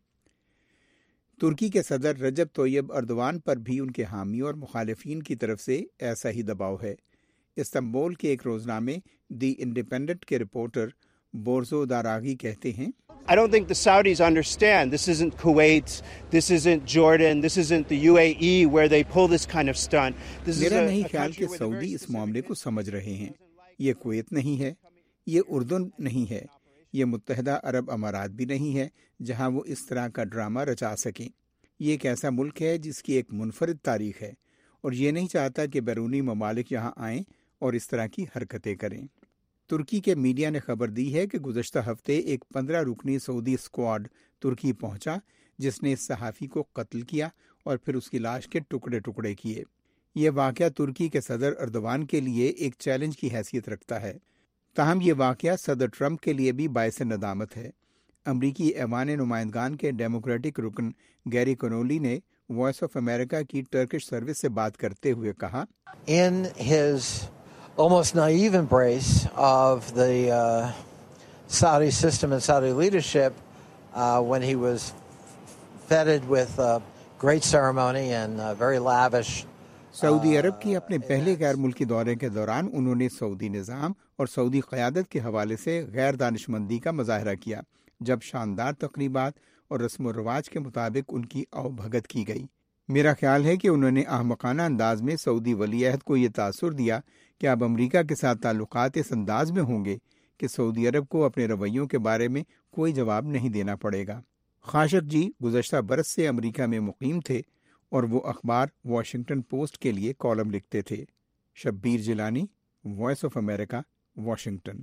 ترکی کے صدر رجب طیب اردوان پر بھی ان کے حامی اور مخالفین کی طرف سے ایسا ہی دباؤ ہے. استنبول کے ایک روزنامے دی انڈیپینڈنٹ کے رپورٹر بورزو داراغی کہتے ہیں، I don't think the Saudis understand. This isn't Kuwait, this isn't Jordan, this isn't the U A E where they pull this kind of stunt. میرا نہیں خیال کہ سعودی اس معاملے کو سمجھ رہے ہیں. یہ کویت نہیں ہے، یہ اردن نہیں ہے، یہ متحدہ عرب امارات بھی نہیں ہے جہاں وہ اس طرح کا ڈرامہ رچا سکیں. یہ ایک ایسا ملک ہے جس کی ایک منفرد تاریخ ہے اور یہ نہیں چاہتا کہ بیرونی ممالک یہاں آئیں اور اس طرح کی حرکتیں کریں. ترکی کے میڈیا نے خبر دی ہے کہ گزشتہ ہفتے ایک پندرہ رکنی سعودی اسکواڈ ترکی پہنچا جس نے اس صحافی کو قتل کیا اور پھر اس کی لاش کے ٹکڑے ٹکڑے کیے. یہ واقعہ ترکی کے صدر اردوان کے لیے ایک چیلنج کی حیثیت رکھتا ہے. تاہم یہ واقعہ صدر ٹرمپ کے لیے بھی باعث ندامت ہے. امریکی ایوان نمائندگان کے ڈیموکریٹک رکن گیری کنولی نے وائس آف امریکہ کی ٹرکش سروس سے بات کرتے ہوئے کہا، In his almost naive embrace of the uh, Saudi system and Saudi leadership uh, when he was feted with uh, great ceremony and uh, very lavish. सऊदी अरब के अपने पहले गैर मुल्की दौरे के दौरान उन्होंने सऊदी निज़ाम और सऊदी क़यादत के हवाले से गैर दानिशमंदी का मुजाहरा किया, जब शानदार तकरीबात और रस्म व रवाज के मुताबिक उनकी आवभगत की गई। मेरा ख्याल है कि उन्होंने अहमकाना अंदाज में सऊदी वलीअहद को ये तासुर दिया कि अब अमरीका के साथ ताल्लुकात इस अंदाज में होंगे कि सऊदी अरब को अपने रवैयों के बारे में कोई जवाब नहीं देना पड़ेगा। खाशक जी गुज़श्ता बरस से अमरीका में मुकीम थे और वो अखबार वाशिंगटन पोस्ट के लिए कॉलम लिखते थे। Shabbir Jilani, Voice of America, Washington.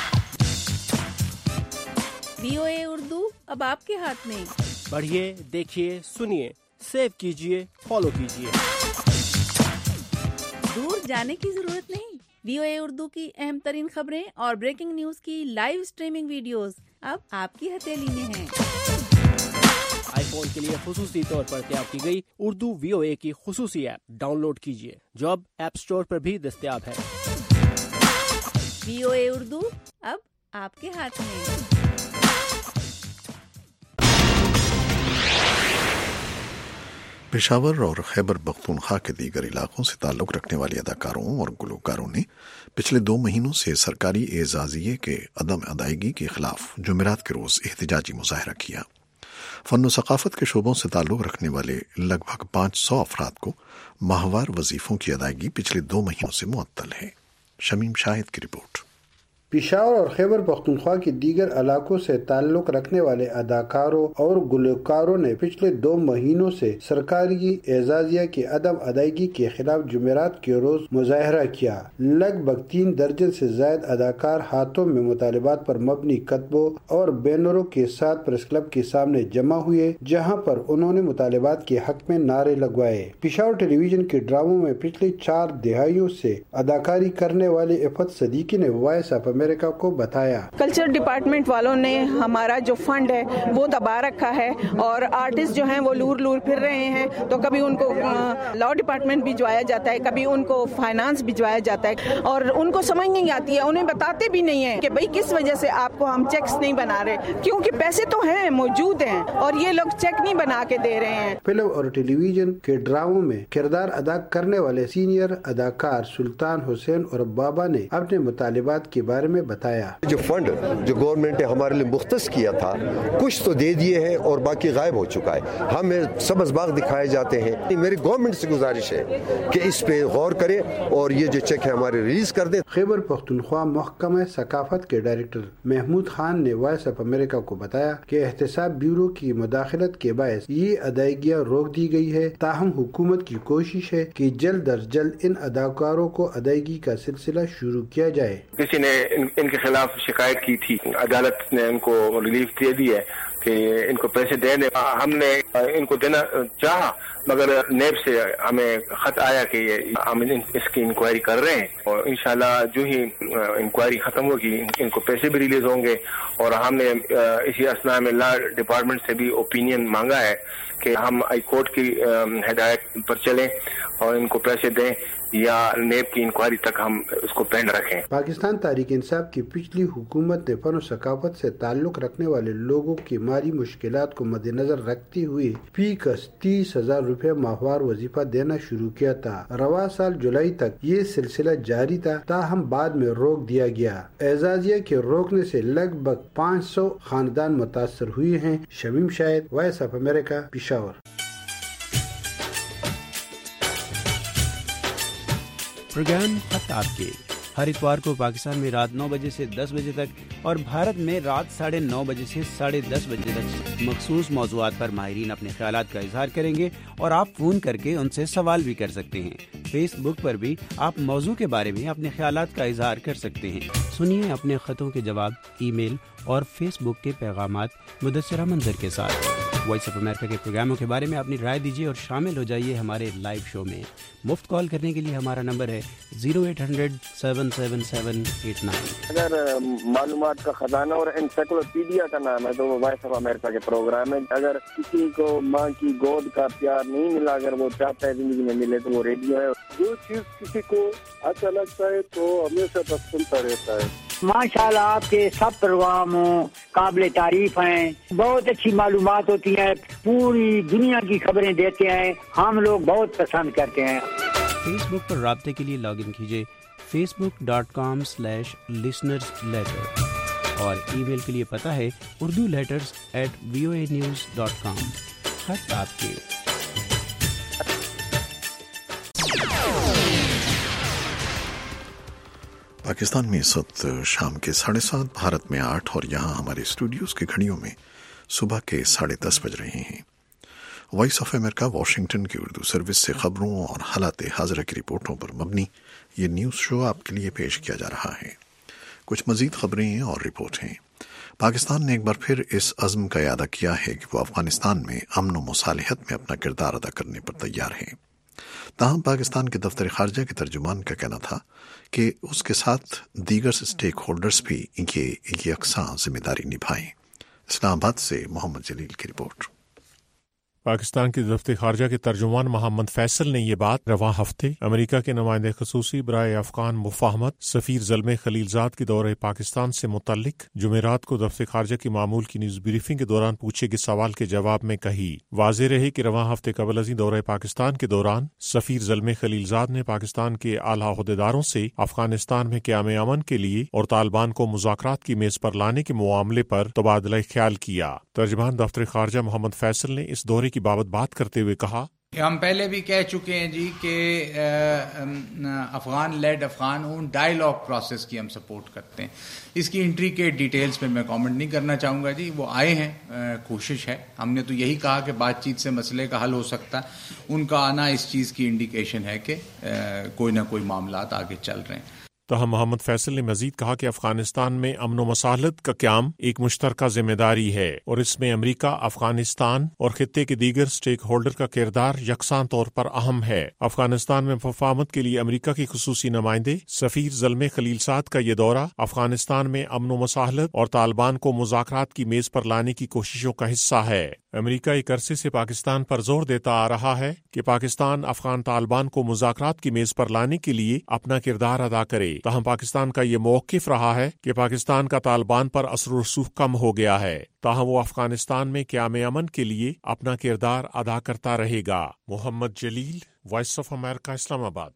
VOA Urdu अब आपके हाथ में। पढ़िए, देखिए, सुनिए, सेव कीजिए, फॉलो कीजिए। दूर जाने की जरूरत नहीं। वीओए उर्दू की अहम तरीन खबरें और ब्रेकिंग न्यूज की लाइव स्ट्रीमिंग वीडियोस अब आपकी हथेली में हैं। आईफोन के लिए खुसूसी तौर पर तैयार की गई उर्दू वीओए की खुसूसी ऐप डाउनलोड कीजिए, जो अब ऐप स्टोर पर भी दस्तयाब है। वीओए उर्दू अब आपके हाथ में। पेशावर और खैबर पख्तूनख्वा के दीगर इलाकों से ताल्लुक़ रखने वाले अदाकारों और गुलकारों ने पिछले दो महीनों से सरकारी एजाज़िये के अदम अदायगी के खिलाफ जुमेरात के रोज़ एहतजाजी मुजाहरा किया। फ़न व सक़ाफ़त के शोबों से ताल्लुक़ रखने वाले लगभग पाँच सौ अफराद को माहवार वजीफ़ों की अदायगी पिछले दो महीनों से मुअत्तल है। शमीम शाहिद की रिपोर्ट। पेशावर और खैबर पख्तूनख्वा के दीगर इलाकों से ताल्लुक रखने वाले अदाकारों और गुलकारों ने पिछले दो महीनों से सरकारी एजाजिया की अदम अदायगी के खिलाफ जुमेरात के रोज मुजाहरा किया। लगभग तीन दर्जन से जायद अदाकार हाथों में मुतालिबात पर मबनी कतबों और बैनरों के साथ प्रेस क्लब के सामने जमा हुए, जहां पर उन्होंने मुतालिबात के हक में नारे लगवाए। पेशावर टेलीविजन के ड्रामों में पिछले चार दिहाइयों से अदाकारी करने वाले इफ़त सदीकी ने वॉइस ऑफ अमेरिका को बताया, कल्चर डिपार्टमेंट वालों ने हमारा जो फंड है वो दबा रखा है और आर्टिस्ट जो हैं वो लूर लूर फिर रहे हैं। तो कभी उनको लॉ डिपार्टमेंट भिजवाया जाता है, कभी उनको फाइनेंस भिजवाया जाता है और उनको समझ नहीं आती है, उन्हें बताते भी नहीं है कि भाई किस वजह से आपको हम चेक्स नहीं बना रहे, क्योंकि पैसे तो हैं मौजूद हैं और ये लोग चेक नहीं बना के दे रहे हैं। फिल्म और टेलीविजन के ड्रामों में किरदार अदा करने वाले सीनियर अदाकार सुल्तान हुसैन और बाबा ने अपने मुतालिबात के बारे में बताया। जो फंड जो गवर्नमेंट ने हमारे लिए मुख्तस किया था, कुछ तो दे दिए हैं और बाकी गायब हो चुका है। हमें सबज बाग दिखाए जाते हैं। मेरी गवर्नमेंट से गुजारिश है कि इस पे गौर करें और ये जो चेक है हमारे रिलीज कर दें। खैबर पख्तूनख्वा महकमा सकाफत के डायरेक्टर महमूद खान ने वॉइस ऑफ अमेरिका को बताया कि एहतसाब ब्यूरो की मुदाखलत के बायस ये अदायगियाँ रोक दी गई है। ताहम हुकूमत की कोशिश है कि जल्द अज जल्द इन अदाकारों को अदायगी का सिलसिला शुरू किया जाए। किसी ने इन, इनके खिलाफ शिकायत की थी, अदालत ने उनको रिलीफ दे दी है कि इनको पैसे देने। हमने इनको देना चाहा मगर नेब से हमें खत आया कि हम इसकी इंक्वायरी कर रहे हैं और इंशाल्लाह जो ही इंक्वायरी खत्म होगी इनको पैसे भी रिलीज होंगे। और हमने इसी असना में लॉ डिपार्टमेंट से भी ओपिनियन मांगा है कि हम हाई कोर्ट की हिदायत पर चलें और इनको पैसे दें या नेब की इंक्वायरी तक हम उसको पेंड रखें। पाकिस्तान तहरीक इंसाफ की पिछली हुकूमत ने फन सकाफत से ताल्लुक रखने वाले लोगों की माली मुश्किलात को मद्देनजर रखते हुए फी कस तीस हजार रूपए माहवार वजीफा देना शुरू किया था। रवा साल जुलाई तक ये सिलसिला जारी था, ताहम बाद में रोक दिया गया। एजाजिया के रोकने से लगभग पाँच सौ खानदान मुतासर हुए हैं। Shamim Shahid, Voice of America, Peshawar. Programme खत आपके हर इतवार को पाकिस्तान में रात नौ बजे से दस बजे तक और भारत में रात साढ़े नौ बजे से साढ़े दस बजे तक मखसूस मौज़ूआत पर माहिरीन अपने ख्यालात का इजहार करेंगे और आप फ़ोन करके उनसे सवाल भी कर सकते हैं। फेसबुक पर भी आप मौजू के बारे में अपने ख्यालात का इजहार कर सकते हैं। सुनिए अपने ख़तों के जवाब ईमेल और फेसबुक के पैगामात मुदस्सिरा मंजर के साथ। وائس آف امریکہ کے پروگراموں کے بارے میں اپنی رائے دیجیے اور شامل ہو جائیے ہمارے لائیو شو میں. مفت کال کرنے کے لیے ہمارا نمبر ہے zero eight hundred seven seven seven eight nine. اگر معلومات کا خزانہ اور انسائکلوپیڈیا کا نام ہے تو وہ وائس آف امریکہ کے پروگرام ہے. اگر کسی کو ماں کی گود کا پیار نہیں ملا، اگر وہ چاہتا ہے زندگی میں ملے، تو وہ ریڈیو ہے. جو چیز کسی کو اچھا لگتا ہے تو ہمیشہ بس سنتا رہتا ہے. ماشاءاللہ آپ کے سب پروگرام قابل تعریف ہیں، بہت اچھی معلومات ہوتی ہیں، پوری دنیا کی خبریں دیتے ہیں، ہم لوگ بہت پسند کرتے ہیں. فیس بک پر رابطے کے لیے لاگ ان کیجیے Facebook dot com slash listeners letter اور ای میل کے لیے پتہ ہے Urdu letters at V O A news dot com. خط آپ کے. پاکستان میں اس وقت شام کے ساڑھے سات، بھارت میں آٹھ اور یہاں ہمارے اسٹوڈیوز کی گھڑیوں میں صبح کے ساڑھے دس بج رہے ہیں. وائس آف امریکہ واشنگٹن کی اردو سروس سے خبروں اور حالات حاضرہ کی رپورٹوں پر مبنی یہ نیوز شو آپ کے لیے پیش کیا جا رہا ہے. کچھ مزید خبریں اور رپورٹ ہیں. پاکستان نے ایک بار پھر اس عزم کا اعادہ کیا ہے کہ وہ افغانستان میں امن و مصالحت میں اپنا کردار ادا کرنے پر تیار ہے. تاہم پاکستان کے دفتر خارجہ کے ترجمان کا کہنا تھا کہ اس کے ساتھ دیگر اسٹیک ہولڈرز بھی یہ یکساں ذمہ داری نبھائیں. اسلام آباد سے محمد جلیل کی رپورٹ. پاکستان کے دفتر خارجہ کے ترجمان محمد فیصل نے یہ بات رواں ہفتے امریکہ کے نمائندے خصوصی برائے افغان مفاہمت سفیر زلمے خلیلزاد کے دورہ پاکستان سے متعلق جمعرات کو دفتر خارجہ کی معمول کی نیوز بریفنگ کے دوران پوچھے گئے سوال کے جواب میں کہی. واضح رہے کہ رواں ہفتے قبل ازیں دورہ پاکستان کے دوران سفیر زلمے خلیلزاد نے پاکستان کے اعلیٰ عہدیداروں سے افغانستان میں قیام امن کے لیے اور طالبان کو مذاکرات کی میز پر لانے کے معاملے پر تبادلہ خیال کیا. ترجمان دفتر خارجہ محمد فیصل نے اس دورے کی بابت بات کرتے ہوئے کہا کہ ہم پہلے بھی کہہ چکے ہیں جی کہ Afghan lead Afghan owned dialogue process کی ہم سپورٹ کرتے ہیں. اس کی انٹری کے ڈیٹیلز پہ میں کامنٹ نہیں کرنا چاہوں گا جی. وہ آئے ہیں، کوشش ہے. ہم نے تو یہی کہا کہ بات چیت سے مسئلے کا حل ہو سکتا ہے. ان کا آنا اس چیز کی انڈیکیشن ہے کہ کوئی نہ کوئی معاملات آگے چل رہے ہیں. تاہم محمد فیصل نے مزید کہا کہ افغانستان میں امن و مصالحت کا قیام ایک مشترکہ ذمہ داری ہے اور اس میں امریکہ، افغانستان اور خطے کے دیگر سٹیک ہولڈر کا کردار یکساں طور پر اہم ہے. افغانستان میں مفاہمت کے لیے امریکہ کی خصوصی نمائندے سفیر زلمے خلیلزاد کا یہ دورہ افغانستان میں امن و مصالحت اور طالبان کو مذاکرات کی میز پر لانے کی کوششوں کا حصہ ہے. امریکہ ایک عرصے سے پاکستان پر زور دیتا آ رہا ہے کہ پاکستان افغان طالبان کو مذاکرات کی میز پر لانے کے لیے اپنا کردار ادا کرے. تاہم پاکستان کا یہ موقف رہا ہے کہ پاکستان کا طالبان پر اثر و رسوخ کم ہو گیا ہے. تاہم وہ افغانستان میں قیام امن کے لیے اپنا کردار ادا کرتا رہے گا. محمد جلیل، وائس آف امریکہ، اسلام آباد.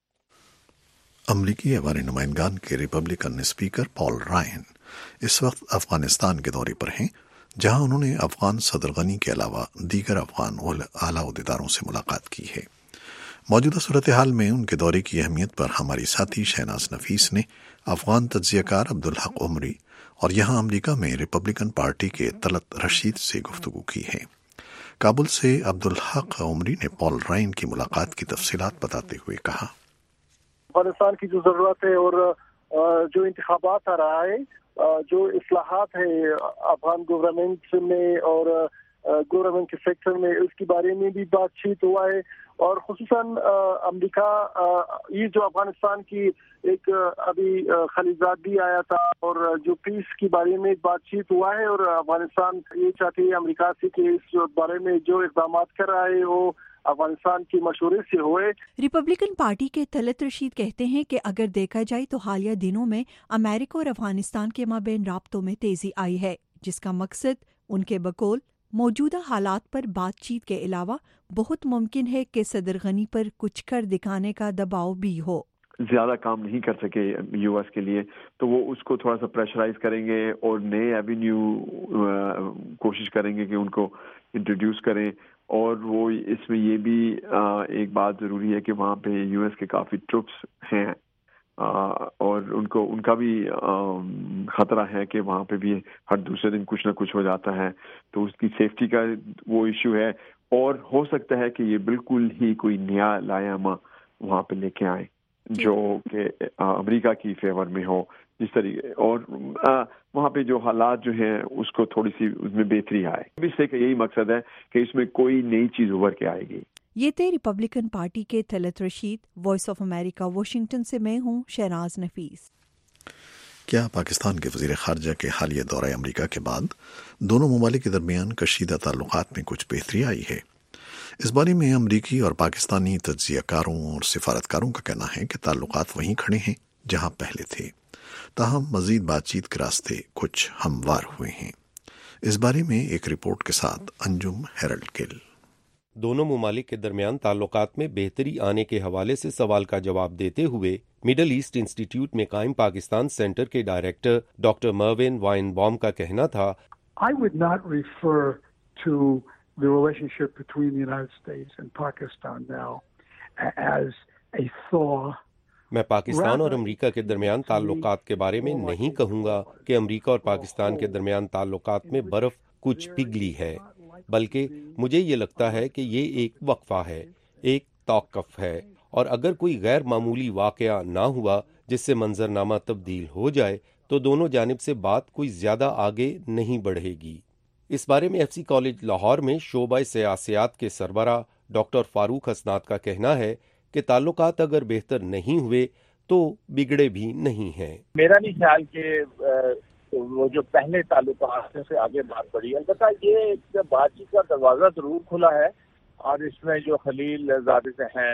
امریکی ایوان نمائندگان کے ریپبلکن اسپیکر پال رائن اس وقت افغانستان کے دورے پر ہیں، جہاں انہوں نے افغان صدر غنی کے علاوہ دیگر افغان اعلیٰ عہدیداروں سے ملاقات کی ہے. موجودہ صورتحال میں ان کے دورے کی اہمیت پر ہماری ساتھی شہناز نفیس نے افغان تجزیہ کار عبدالحق عمری اور یہاں امریکہ میں ریپبلکن پارٹی کے طلعت رشید سے گفتگو کی ہے. کابل سے عبدالحق عمری نے پال رائن کی ملاقات کی تفصیلات بتاتے ہوئے کہا، افغانستان کی جو ضرورت ہے اور جو انتخابات آ رہا ہے، جو اصلاحات ہے افغان گورنمنٹ میں اور گورنمنٹ کے سیکٹر میں، اس کے بارے میں بھی بات چیت ہوا ہے. اور خصوصاً امریکہ یہ جو افغانستان کی ایک ابھی خلیلزاد بھی آیا تھا اور جو پیس کے بارے میں بات چیت ہوا ہے، اور افغانستان یہ چاہتے ہیں امریکہ سے کہ اس بارے میں جو اقدامات کر رہا ہے وہ افغانستان کے مشورے سے ہوئے. ریپبلکن پارٹی کے طلعت رشید کہتے ہیں کہ اگر دیکھا جائے تو حالیہ دنوں میں امریکہ اور افغانستان کے مابین رابطوں میں تیزی آئی ہے، جس کا مقصد ان کے بقول موجودہ حالات پر بات چیت کے علاوہ بہت ممکن ہے کہ صدر غنی پر کچھ کر دکھانے کا دباؤ بھی ہو. زیادہ کام نہیں کر سکے یو ایس کے لیے تو وہ اس کو تھوڑا سا پریشرائز کریں گے اور نئے ایوینیو کوشش کریں گے کہ ان کو انٹروڈیوس کریں. اور وہ اس میں یہ بھی ایک بات ضروری ہے کہ وہاں پہ یو ایس کے کافی ٹروپس ہیں اور ان کو ان کا بھی خطرہ ہے کہ وہاں پہ بھی ہر دوسرے دن کچھ نہ کچھ ہو جاتا ہے، تو اس کی سیفٹی کا وہ ایشو ہے. اور ہو سکتا ہے کہ یہ بالکل ہی کوئی نیا لائحہ وہاں پہ لے کے آئے جو کہ امریکہ کی فیور میں ہو. جس طریقے اور آ, وہاں پہ جو حالات جو ہیں اس کو تھوڑی سی اس میں بہتری آئے. اس سے یہی مقصد ہے کہ اس میں کوئی نئی چیز ابھر کے آئے گی. یہ تھے ریپبلکن پارٹی کے Talat Rashid. Voice of America Washington سے میں ہوں شہناز نفیس. کیا پاکستان کے وزیر خارجہ کے حالیہ دورہ امریکہ کے بعد دونوں ممالک کے درمیان کشیدہ تعلقات میں کچھ بہتری آئی ہے؟ اس بارے میں امریکی اور پاکستانی تجزیہ کاروں اور سفارتکاروں کا کہنا ہے کہ تعلقات وہیں کھڑے ہیں جہاں پہلے تھے، تاہم مزید بات چیت کے راستے کچھ ہموار ہوئے ہیں. اس بارے میں ایک رپورٹ کے ساتھ انجم ہیرلڈ گل. دونوں ممالک کے درمیان تعلقات میں بہتری آنے کے حوالے سے سوال کا جواب دیتے ہوئے مڈل ایسٹ انسٹیٹیوٹ میں قائم پاکستان سینٹر کے director doctor Marvin Weinbaum کا کہنا تھا، I would not refer to the relationship between the United States and Pakistan now as a thaw. میں پاکستان اور امریکہ کے درمیان تعلقات کے بارے میں نہیں کہوں گا کہ امریکہ اور پاکستان کے درمیان تعلقات میں برف کچھ پگھلی ہے، بلکہ مجھے یہ لگتا ہے کہ یہ ایک وقفہ ہے، ایک توقف ہے، اور اگر کوئی غیر معمولی واقعہ نہ ہوا جس سے منظرنامہ تبدیل ہو جائے تو دونوں جانب سے بات کوئی زیادہ آگے نہیں بڑھے گی. اس بارے میں ایف سی کالج لاہور میں شعبہ سیاسیات کے سربراہ ڈاکٹر فاروق حسنات کا کہنا ہے کہ تعلقات اگر بہتر نہیں ہوئے تو بگڑے بھی نہیں ہیں. میرا نہیں خیال کہ وہ جو پہلے تعلقات سے آگے بات بڑھی، البتہ یہ بات چیت کا دروازہ ضرور کھلا ہے، اور اس میں جو خلیل زادے سے ہیں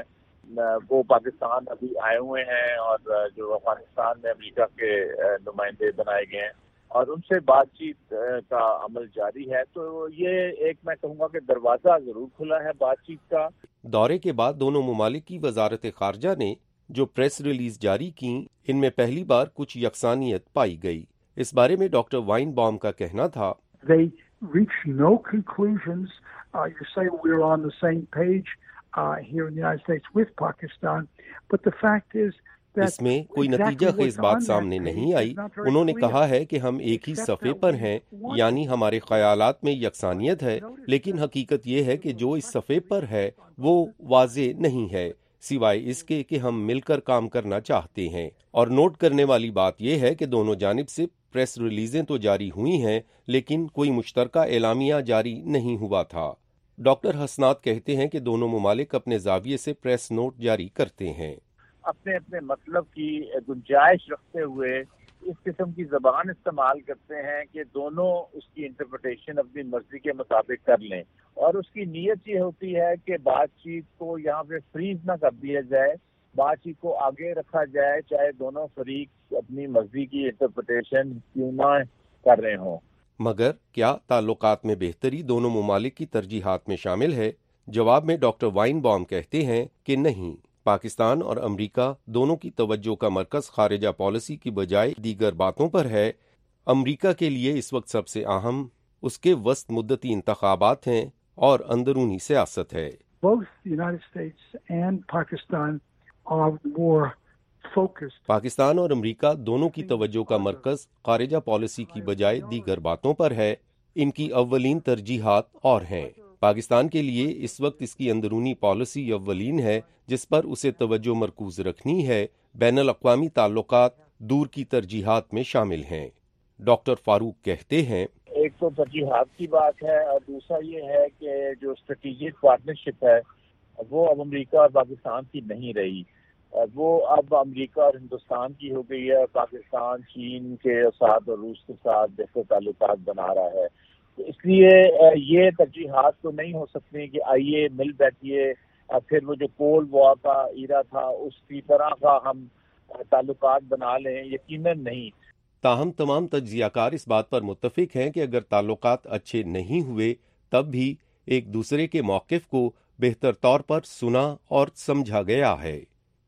وہ پاکستان ابھی آئے ہوئے ہیں، اور جو افغانستان میں امریکہ کے نمائندے بنائے گئے ہیں اور ان سے بات چیت کا عمل جاری ہے. تو یہ ایک میں کہوں گا کہ دروازہ ضرور کھلا ہے بات چیت کا. دورے کے بعد دونوں ممالک کی وزارت خارجہ نے جو پریس ریلیز جاری کی، ان میں پہلی بار کچھ یکسانیت پائی گئی. اس بارے میں ڈاکٹر وائن بام کا کہنا تھا، They reach no conclusions. Uh, you say we're on the same page uh, here in the United States with Pakistan, but the fact is اس میں کوئی نتیجہ خیز بات سامنے نہیں آئی. انہوں نے کہا ہے کہ ہم ایک ہی صفحے پر ہیں، یعنی ہمارے خیالات میں یکسانیت ہے، لیکن حقیقت یہ ہے کہ جو اس صفحے پر ہے وہ واضح نہیں ہے، سوائے اس کے کہ ہم مل کر کام کرنا چاہتے ہیں. اور نوٹ کرنے والی بات یہ ہے کہ دونوں جانب سے پریس ریلیزیں تو جاری ہوئی ہیں، لیکن کوئی مشترکہ اعلامیہ جاری نہیں ہوا تھا. ڈاکٹر حسنات کہتے ہیں کہ دونوں ممالک اپنے زاویے سے پریس نوٹ جاری کرتے ہیں، اپنے اپنے مطلب کی گنجائش رکھتے ہوئے اس قسم کی زبان استعمال کرتے ہیں کہ دونوں اس کی انٹرپریٹیشن اپنی مرضی کے مطابق کر لیں، اور اس کی نیت یہ ہوتی ہے کہ بات چیت کو یہاں پہ فریز نہ کر دیا جائے، بات چیت کو آگے رکھا جائے، چاہے دونوں فریق اپنی مرضی کی انٹرپریٹیشن کیوں نہ کر رہے ہوں. مگر کیا تعلقات میں بہتری دونوں ممالک کی ترجیحات میں شامل ہے؟ جواب میں ڈاکٹر وائن بام کہتے ہیں کہ نہیں. پاکستان اور امریکہ دونوں کی توجہ کا مرکز خارجہ پالیسی کی بجائے دیگر باتوں پر ہے. امریکہ کے لیے اس وقت سب سے اہم اس کے وسط مدتی انتخابات ہیں اور اندرونی سیاست ہے. Both the United States and Pakistan are more focused. Pakistan اور امریکہ دونوں کی توجہ کا مرکز خارجہ پالیسی کی بجائے دیگر باتوں پر ہے. ان کی اولین ترجیحات اور ہیں. پاکستان کے لیے اس وقت اس کی اندرونی پالیسی اولین ہے جس پر اسے توجہ مرکوز رکھنی ہے. بین الاقوامی تعلقات دور کی ترجیحات میں شامل ہیں. ڈاکٹر فاروق کہتے ہیں، ایک تو ترجیحات کی بات ہے، اور دوسرا یہ ہے کہ جو اسٹریٹجک پارٹنرشپ ہے وہ اب امریکہ اور پاکستان کی نہیں رہی، وہ اب امریکہ اور ہندوستان کی ہو گئی ہے. پاکستان چین کے ساتھ اور روس کے ساتھ بہتر تعلقات بنا رہا ہے. اس لیے یہ ترجیحات تو نہیں ہو سکتی کہ آئیے مل بیٹھیے پھر وہ جو کولڈ وار کا ایرا تھا اس کی طرح کا ہم تعلقات بنا لیں، یقیناً نہیں. تاہم تمام تجزیہ کار اس بات پر متفق ہیں کہ اگر تعلقات اچھے نہیں ہوئے تب بھی ایک دوسرے کے موقف کو بہتر طور پر سنا اور سمجھا گیا ہے.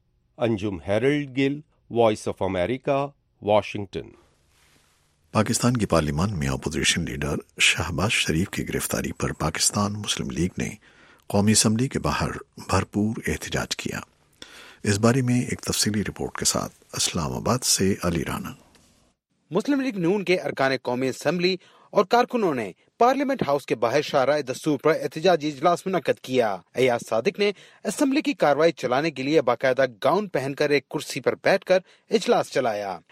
Anjum Harold Gill, Voice of America, Washington. Pakistan کی پارلیمان میں اپوزیشن لیڈر شہباز شریف کی گرفتاری پر پاکستان مسلم لیگ نے قومی اسمبلی کے باہر بھرپور احتجاج کیا. اس بارے میں ایک تفصیلی رپورٹ کے ساتھ اسلام آباد سے علی رانا. مسلم لیگ نون کے ارکان قومی اسمبلی اور کارکنوں نے پارلیمنٹ ہاؤس کے باہر شاہراہ دستور پر احتجاجی اجلاس منعقد کیا. ایاز صادق نے اسمبلی کی کارروائی چلانے کے لیے باقاعدہ گاؤن پہن کر ایک کرسی پر بیٹھ کر اجلاس چلایا.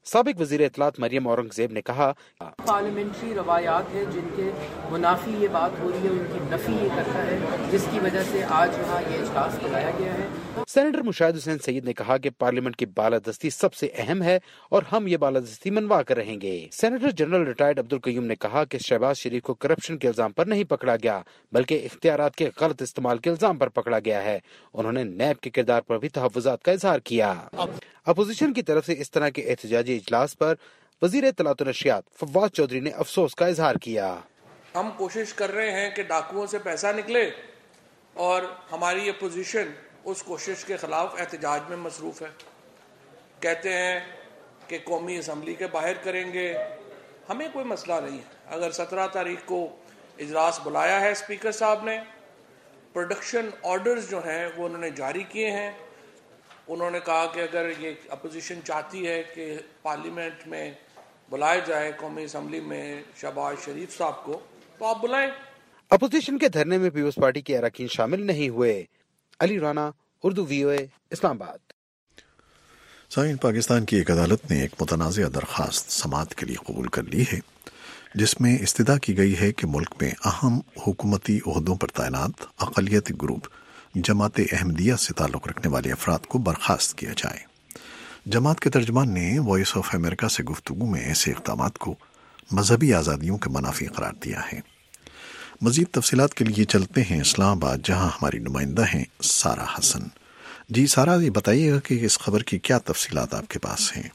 سابق وزیر اطلاعات مریم اورنگزیب نے کہا پارلیمنٹری روایات ہے جن کے منافی یہ بات ہو رہی ہے، ان کی نفی یہ کرتا ہے، جس کی وجہ سے آج یہاں یہ اجلاس بلایا گیا ہے۔ سینیٹر مشاہد حسین سید نے کہا کہ پارلیمنٹ کی بالادستی سب سے اہم ہے اور ہم یہ بالادستی منوا کر رہیں گے۔ سینیٹر جنرل ریٹائرڈ عبدالقیوم نے کہا کہ شہباز شریف کو کرپشن کے الزام پر نہیں پکڑا گیا بلکہ اختیارات کے غلط استعمال کے الزام پر پکڑا گیا ہے۔ انہوں نے نیب کے کردار پر بھی تحفظات کا اظہار کیا۔ اپوزیشن کی طرف سے اس طرح کے احتجاجی اجلاس پر وزیر اطلاعات و نشریات فواد چودھری نے افسوس کا اظہار کیا۔ ہم کوشش کر رہے ہیں کہ ڈاکوؤں سے پیسہ نکلے اور ہماری اپوزیشن اس کوشش کے خلاف احتجاج میں مصروف ہے۔ کہتے ہیں کہ قومی اسمبلی کے باہر کریں گے، ہمیں کوئی مسئلہ نہیں ہے۔ اگر سترہ تاریخ کو اجلاس بلایا ہے اسپیکر صاحب نے، پروڈکشن آرڈرز جو ہیں وہ انہوں نے جاری کیے ہیں۔ انہوں نے کہا کہ اگر یہ اپوزیشن چاہتی ہے کہ پارلیمنٹ میں بلائے جائے قومی اسمبلی میں شہباز شریف صاحب کو، تو آپ بلائیں۔ اپوزیشن کے دھرنے میں پیپلز پارٹی کے اراکین شامل نہیں ہوئے۔ علی رانا، اردو وی او اے، اسلام آباد۔ سامعین، پاکستان کی ایک عدالت نے ایک متنازع درخواست سماعت کے لیے قبول کر لی ہے، جس میں استدعا کی گئی ہے کہ ملک میں اہم حکومتی عہدوں پر تعینات اقلیتی گروپ جماعت احمدیہ سے تعلق رکھنے والے افراد کو برخاست کیا جائے۔ جماعت کے ترجمان نے وائس آف امریکہ سے گفتگو میں ایسے اقدامات کو مذہبی آزادیوں کے منافی قرار دیا ہے۔ مزید تفصیلات کے لیے چلتے ہیں اسلام آباد، جہاں ہماری نمائندہ ہیں سارہ حسن۔ جی سارہ، یہ بتائیے گا کہ اس خبر کی کیا تفصیلات آپ کے پاس ہیں؟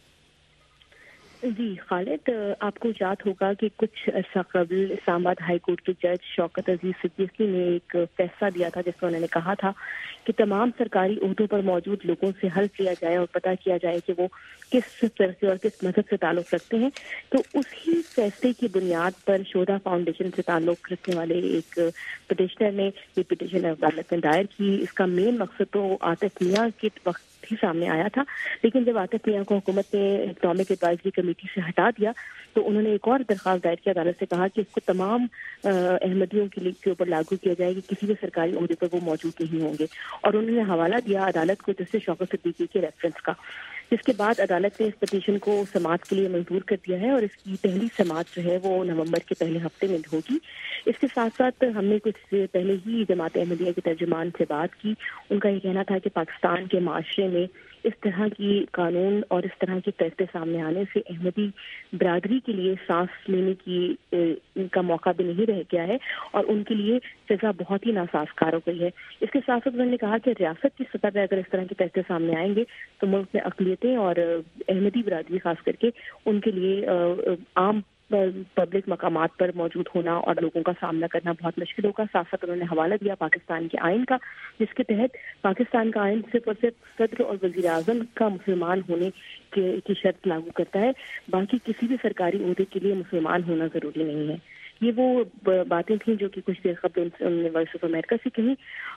جی خالد، آپ کو یاد ہوگا کہ کچھ عرصہ قبل اسلام آباد ہائی کورٹ کے جج شوکت عزیز صدیقی نے ایک فیصلہ دیا تھا جس میں انہوں نے کہا تھا کہ تمام سرکاری عہدوں پر موجود لوگوں سے حلف لیا جائے اور پتہ کیا جائے کہ وہ کس فرقے اور کس مذہب سے تعلق رکھتے ہیں۔ تو اسی فیصلے کی بنیاد پر شودا فاؤنڈیشن سے تعلق رکھنے والے ایک پٹیشنر نے یہ پٹیشن عدالت میں دائر کی۔ اس کا مین مقصد تو عاطف میاں کے وقت ہی سامنے آیا تھا، لیکن جب عاطف میاں کو حکومت نے اکنامک ایڈوائزری کمیٹی سے ہٹا دیا تو انہوں نے ایک اور درخواست دائر کی عدالت سے، کہا کہ اس کو تمام احمدیوں کے کے اوپر لاگو کیا جائے کہ کسی بھی سرکاری عہدے پر وہ موجود نہیں ہوں گے، اور انہوں نے حوالہ دیا عدالت کو جس سے شوکت صدیقی کے ریفرنس کا، جس کے بعد عدالت نے اس پٹیشن کو سماعت کے لیے منظور کر دیا ہے اور اس کی پہلی سماعت جو ہے وہ نومبر کے پہلے ہفتے میں ہوگی۔ اس کے ساتھ ساتھ ہم نے کچھ پہلے ہی جماعت احمدیہ کے ترجمان سے بات کی، ان کا یہ کہنا تھا کہ پاکستان کے معاشرے میں اس طرح کی قانون اور اس طرح کے فیصلے سامنے آنے سے احمدی برادری کے لیے سانس لینے کی ان کا موقع بھی نہیں رہ گیا ہے اور ان کے لیے سزا بہت ہی ناسازگار ہو گئی ہے۔ اس کے ساتھ ساتھ انہوں نے کہا کہ ریاست کی سطح پر اگر اس طرح کے فیصلے سامنے آئیں گے تو ملک میں اقلیتیں اور احمدی برادری خاص کر کے ان کے لیے عام پبلک مقامات پر موجود ہونا اور لوگوں کا سامنا کرنا بہت مشکل ہوگا۔ ساتھ ساتھ انہوں نے حوالہ دیا پاکستان کے آئین کا، جس کے تحت پاکستان کا آئین صرف اور صرف صدر اور وزیر اعظم کا مسلمان ہونے کی شرط لاگو کرتا ہے، باقی کسی بھی سرکاری عہدے کے لیے مسلمان ہونا ضروری نہیں ہے۔ یہ وہ باتیں تھیں جو کہ کچھ دیر قبل انہوں نے وائس آف امریکہ سے کہیں۔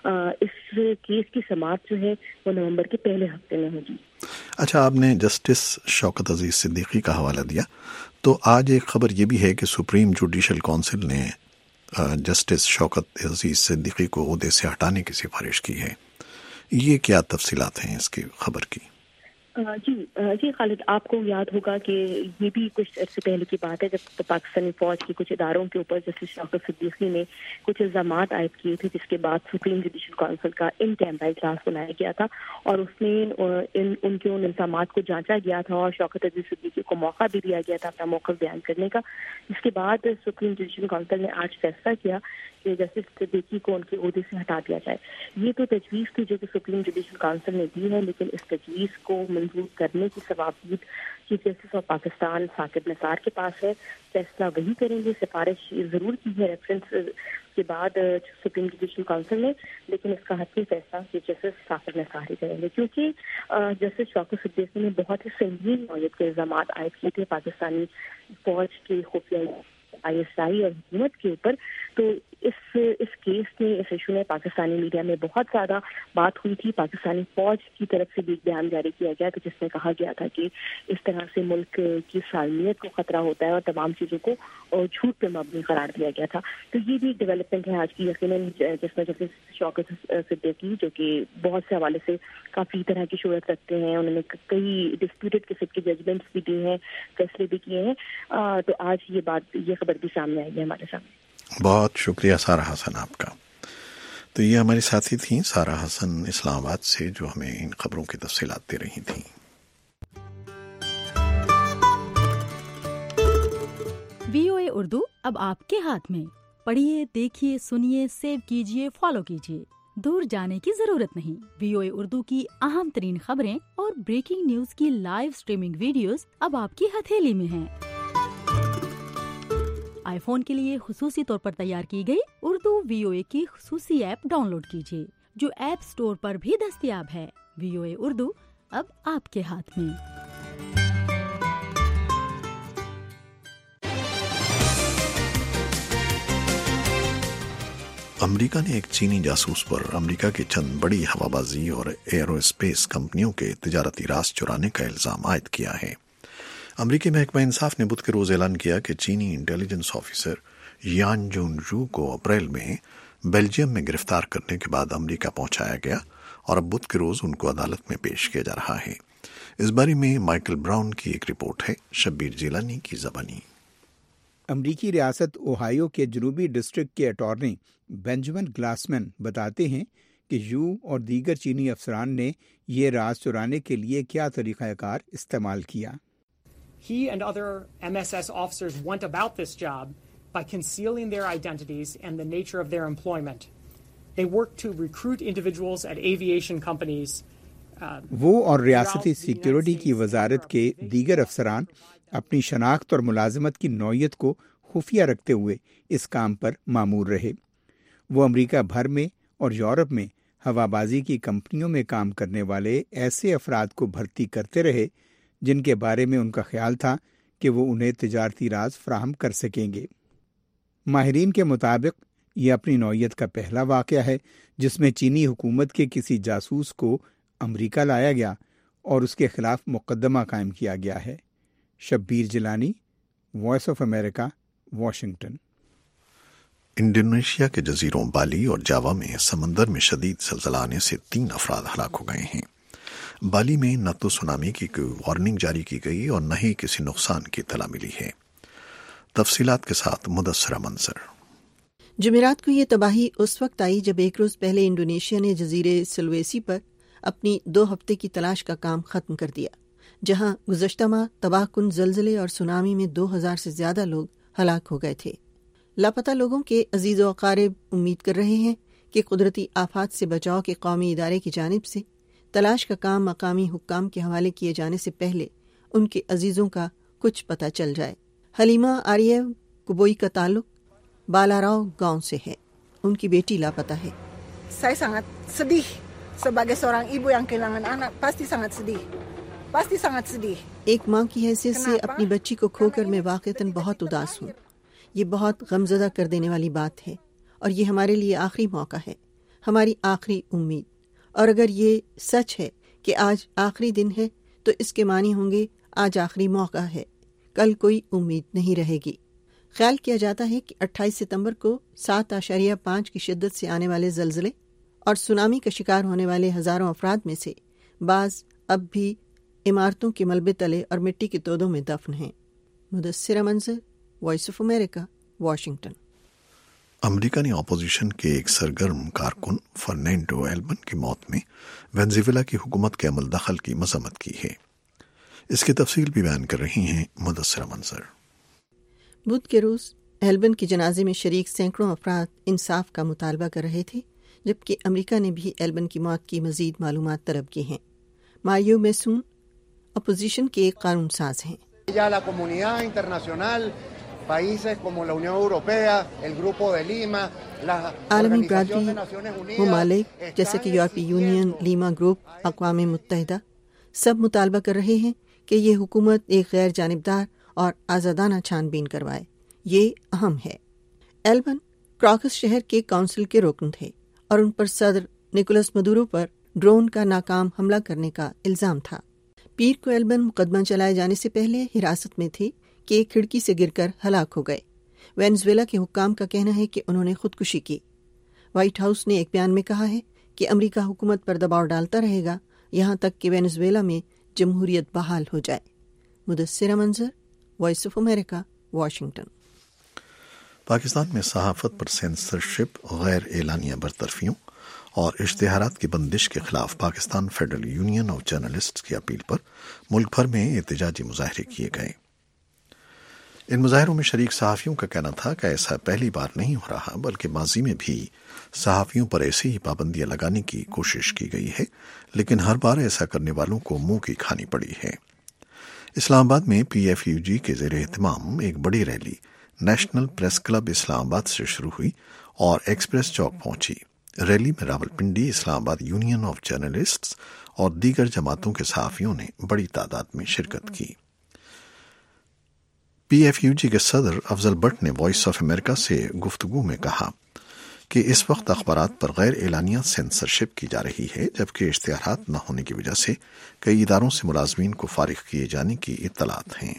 اس کیس کی سماعت جو ہے وہ نومبر کے پہلے ہفتے میں ہوگی۔ اچھا، آپ نے جسٹس شوکت عزیز صدیقی کا حوالہ دیا، تو آج ایک خبر یہ بھی ہے کہ سپریم جوڈیشل کونسل نے جسٹس شوکت عزیز صدیقی کو عہدے سے ہٹانے کی سفارش کی ہے۔ یہ کیا تفصیلات ہیں اس کی خبر کی؟ جی جی خالد، آپ کو یاد ہوگا کہ یہ بھی کچھ عرصے پہلے کی بات ہے جب پاکستانی فوج کی کچھ اداروں کے اوپر جسٹس شوکت صدیقی نے کچھ الزامات عائد کیے تھے، جس کے بعد سپریم جوڈیشل کونسل کا ان کیمرہ اجلاس بنایا گیا تھا اور اس میں ان ان کے ان الزامات کو جانچا گیا تھا اور شوکت عزیز صدیقی کو موقع بھی دیا گیا تھا اپنا موقف بیان کرنے کا، جس کے بعد سپریم جوڈیشل کونسل نے آج فیصلہ کیا کہ جسٹس صدیقی کو ان کے عہدے سے ہٹا دیا جائے۔ یہ تو تجویز تھی جو کہ سپریم جوڈیشل کونسل نے دی ہے، لیکن اس تجویز کو منظور کرنے کی صلاحیت chief justice of Pakistan Saqib Nisar کے پاس ہے۔ فیصلہ وہی کریں گے، سفارش ضرور کی ہے ریفرنس کے بعد سپریم جوڈیشل کونسل نے، لیکن اس کا حتمی فیصلہ چیف جسٹس ثاقب نثار ہی کریں گے، کیونکہ جسٹس شوکت صدیقی نے بہت ہی سنگین نوعیت کے الزامات عائد کیے تھے پاکستانی فوج کے خفیہ آئی ایس آئی اور حکومت کے اوپر، تو اس اس کیس میں اس ایشو میں پاکستانی میڈیا میں بہت زیادہ بات ہوئی تھی. پاکستانی فوج کی طرف سے بھی ایک بیان جاری کیا گیا تھا جس میں کہا گیا تھا کہ اس طرح سے ملک کی سالمیت کو خطرہ ہوتا ہے اور تمام چیزوں کو جھوٹ پہ مبنی قرار دیا گیا تھا. تو یہ بھی ایک ڈیولپمنٹ ہے آج کی یقیناً, جس میں جیسے شوکت صدیقی جو کہ بہت سے حوالے سے کافی طرح کی شہرت رکھتے ہیں, انہوں نے کئی ڈسپیوٹڈ قسم کے ججمنٹس بھی دیے ہیں, فیصلے بھی کیے ہیں. تو آج یہ بات یہ خبر بھی سامنے آئی ہے ہمارے سامنے. بہت شکریہ سارہ حسن آپ کا. تو یہ ہماری ساتھی تھیں سارہ حسن اسلام آباد سے, جو ہمیں ان خبروں کی تفصیلات دے رہی تھیں. وی او اے اردو اب آپ کے ہاتھ میں. پڑھیے, دیکھیے, سنیے, سیو کیجیے, فالو کیجیے. دور جانے کی ضرورت نہیں. وی او اے اردو کی اہم ترین خبریں اور بریکنگ نیوز کی لائیو سٹریمنگ ویڈیوز اب آپ کی ہتھیلی میں ہیں. آئی فون کے لیے خصوصی طور پر تیار کی گئی اردو وی او اے کی خصوصی ایپ ڈاؤن لوڈ کیجیے, جو ایپ سٹور پر بھی دستیاب ہے. وی او اے اردو اب آپ کے ہاتھ میں. امریکہ نے ایک چینی جاسوس پر امریکہ کی چند بڑی ہوابازی اور ایرو اسپیس کمپنیوں کے تجارتی راز چرانے کا الزام عائد کیا ہے. امریکی محکمہ انصاف نے بدھ کے روز اعلان کیا کہ چینی انٹیلیجنس آفیسر یان جون رو کو اپریل میں بیلجیم میں گرفتار کرنے کے بعد امریکہ پہنچایا گیا اور اب بدھ کے روز ان کو عدالت میں پیش کیا جا رہا ہے. اس بارے میں مائیکل براؤن کی ایک رپورٹ ہے, شبیر جیلانی کی زبانی. امریکی ریاست اوہایو کے جنوبی ڈسٹرکٹ کے اٹارنی بینجمن گلاسمن بتاتے ہیں کہ یو اور دیگر چینی افسران نے یہ راز چرانے کے لیے کیا طریقہ کار استعمال کیا. He and other M S S officers went about this job by concealing their identities and the nature of their employment. They worked to recruit individuals at aviation companies. وہ اور ریاستی سیکیورٹی کی وزارت کے دیگر افسران اپنی شناخت اور ملازمت کی نوعیت کو خفیہ رکھتے ہوئے اس کام پر مامور رہے. وہ امریکہ بھر میں اور یورپ میں ہوابازی کی کمپنیوں میں کام کرنے والے ایسے افراد کو بھرتی کرتے رہے جن کے بارے میں ان کا خیال تھا کہ وہ انہیں تجارتی راز فراہم کر سکیں گے. ماہرین کے مطابق یہ اپنی نوعیت کا پہلا واقعہ ہے جس میں چینی حکومت کے کسی جاسوس کو امریکہ لایا گیا اور اس کے خلاف مقدمہ قائم کیا گیا ہے. Shabbir Jilani, Voice of America, Washington. Indonesia کے جزیروں بالی اور جاوا میں سمندر میں شدید زلزلہ آنے سے تین افراد ہلاک ہو گئے ہیں. بالی میں نہ تو سونامی کی کوئی وارننگ جاری کی گئی اور نہ ہی کسی نقصان کی اطلاع ملی ہے. تفصیلات کے ساتھ مدثرہ منصر. جمعرات کو یہ تباہی اس وقت آئی جب ایک روز پہلے انڈونیشیا نے جزیرے سلویسی پر اپنی دو ہفتے کی تلاش کا کام ختم کر دیا, جہاں گزشتہ ماہ تباہ کن زلزلے اور سونامی میں دو ہزار سے زیادہ لوگ ہلاک ہو گئے تھے. لاپتہ لوگوں کے عزیز و اقارب امید کر رہے ہیں کہ قدرتی آفات سے بچاؤ کے قومی ادارے کی جانب سے تلاش کا کام مقامی حکام کے حوالے کیے جانے سے پہلے ان کے عزیزوں کا کچھ پتہ چل جائے. حلیمہ آریو کبوئی کا تعلق بالاراو گاؤں سے ہے. ان کی بیٹی لاپتہ ہے. Saya sangat sedih sebagai seorang ibu yang kehilangan anak, pasti sangat sedih. Pasti sangat sedih. ایک ماں کی حیثیت سے اپنی بچی کو کھو کر میں واقعتاً بہت اداس ہوں. یہ بہت غمزدہ کر دینے والی بات ہے اور یہ ہمارے لیے آخری موقع ہے, ہماری آخری امید. اور اگر یہ سچ ہے کہ آج آخری دن ہے تو اس کے معنی ہوں گے آج آخری موقع ہے, کل کوئی امید نہیں رہے گی. خیال کیا جاتا ہے کہ اٹھائیس ستمبر کو سات اشاریہ پانچ کی شدت سے آنے والے زلزلے اور سونامی کا شکار ہونے والے ہزاروں افراد میں سے بعض اب بھی عمارتوں کے ملبے تلے اور مٹی کے تودوں میں دفن ہیں. Mudassira Manzar, Voice of America, Washington. امریکہ نے اپوزیشن کے ایک سرگرم کارکن فرنینڈو ایلبن کی موت میں وینزویلا کی حکومت کے عمل دخل کی مذمت کی ہے. اس کی تفصیل بھی بیان کر رہی ہیں مدثرہ منظر. بدھ کے روز ایلبن کے جنازے میں شریک سینکڑوں افراد انصاف کا مطالبہ کر رہے تھے, جبکہ امریکہ نے بھی ایلبن کی موت کی مزید معلومات طلب کی ہیں. مایو میسون اپوزیشن کے ایک قانون ساز ہیں. عالمی برادری, ممالک جیسے کہ یورپی یونین, لیما گروپ, اقوام متحدہ سب مطالبہ کر رہے ہیں کہ یہ حکومت ایک غیر جانبدار اور آزادانہ چھان بین کروائے. یہ اہم ہے. ایلبن क्राकस शहर के काउंसिल के रुकन थे और उन पर सदर निकोलस मदुरो पर ड्रोन का नाकाम हमला करने का इल्जाम था। पीर को एल्बन मुकदमा चलाए जाने से पहले हिरासत में थे कि एक खिड़की से गिरकर हलाक हो गए। वेनेजुएला के हुक्काम का कहना है कि उन्होंने खुदकुशी की। व्हाइट हाउस ने एक बयान में कहा है कि अमेरिका हुकूमत पर दबाव डालता रहेगा यहाँ तक कि वेनेजुएला में जमहूरियत बहाल हो जाए। Mudassira Manzar, Voice of America, Washington. Pakistan में सहाफत पर सेंसरशिप, गैर एलानिया बरतरफियों और इश्तिहारात की बंदिश के खिलाफ Pakistan federal union of journalists की अपील पर मुल्क भर में एहतजाजी मुजाहरे किए गए। इन मुजाहरों में शरीक सहाफ़ियों का कहना था कि ऐसा पहली बार नहीं हो रहा, बल्कि माजी में भी सहाफ़ियों पर ऐसी ही पाबंदियां लगाने की कोशिश की गई है, लेकिन हर बार ऐसा करने वालों को मुंह की खानी पड़ी है। इस्लामाबाद में पी एफ यू जी के ज़ेरे एहतमाम एक बड़ी rally national press club Islamabad से शुरू हुई और एक्सप्रेस चौक पहुंची। रैली में Rawalpindi, Islamabad union of journalists और दीगर जमातों के सहाफ़ियों ने बड़ी तादाद में शिरकत की। पी एफ यू जी के सदर अफजल भट्ट ने वॉइस ऑफ अमेरिका से गुफ्तगू में कहा कि इस वक्त अखबारात पर गैर एलानिया सेंसरशिप की जा रही है, जबकि इश्तिहारात न होने की वजह से कई इदारों से मुलाजमीन को फारिग किए जाने की इत्तलात हैं।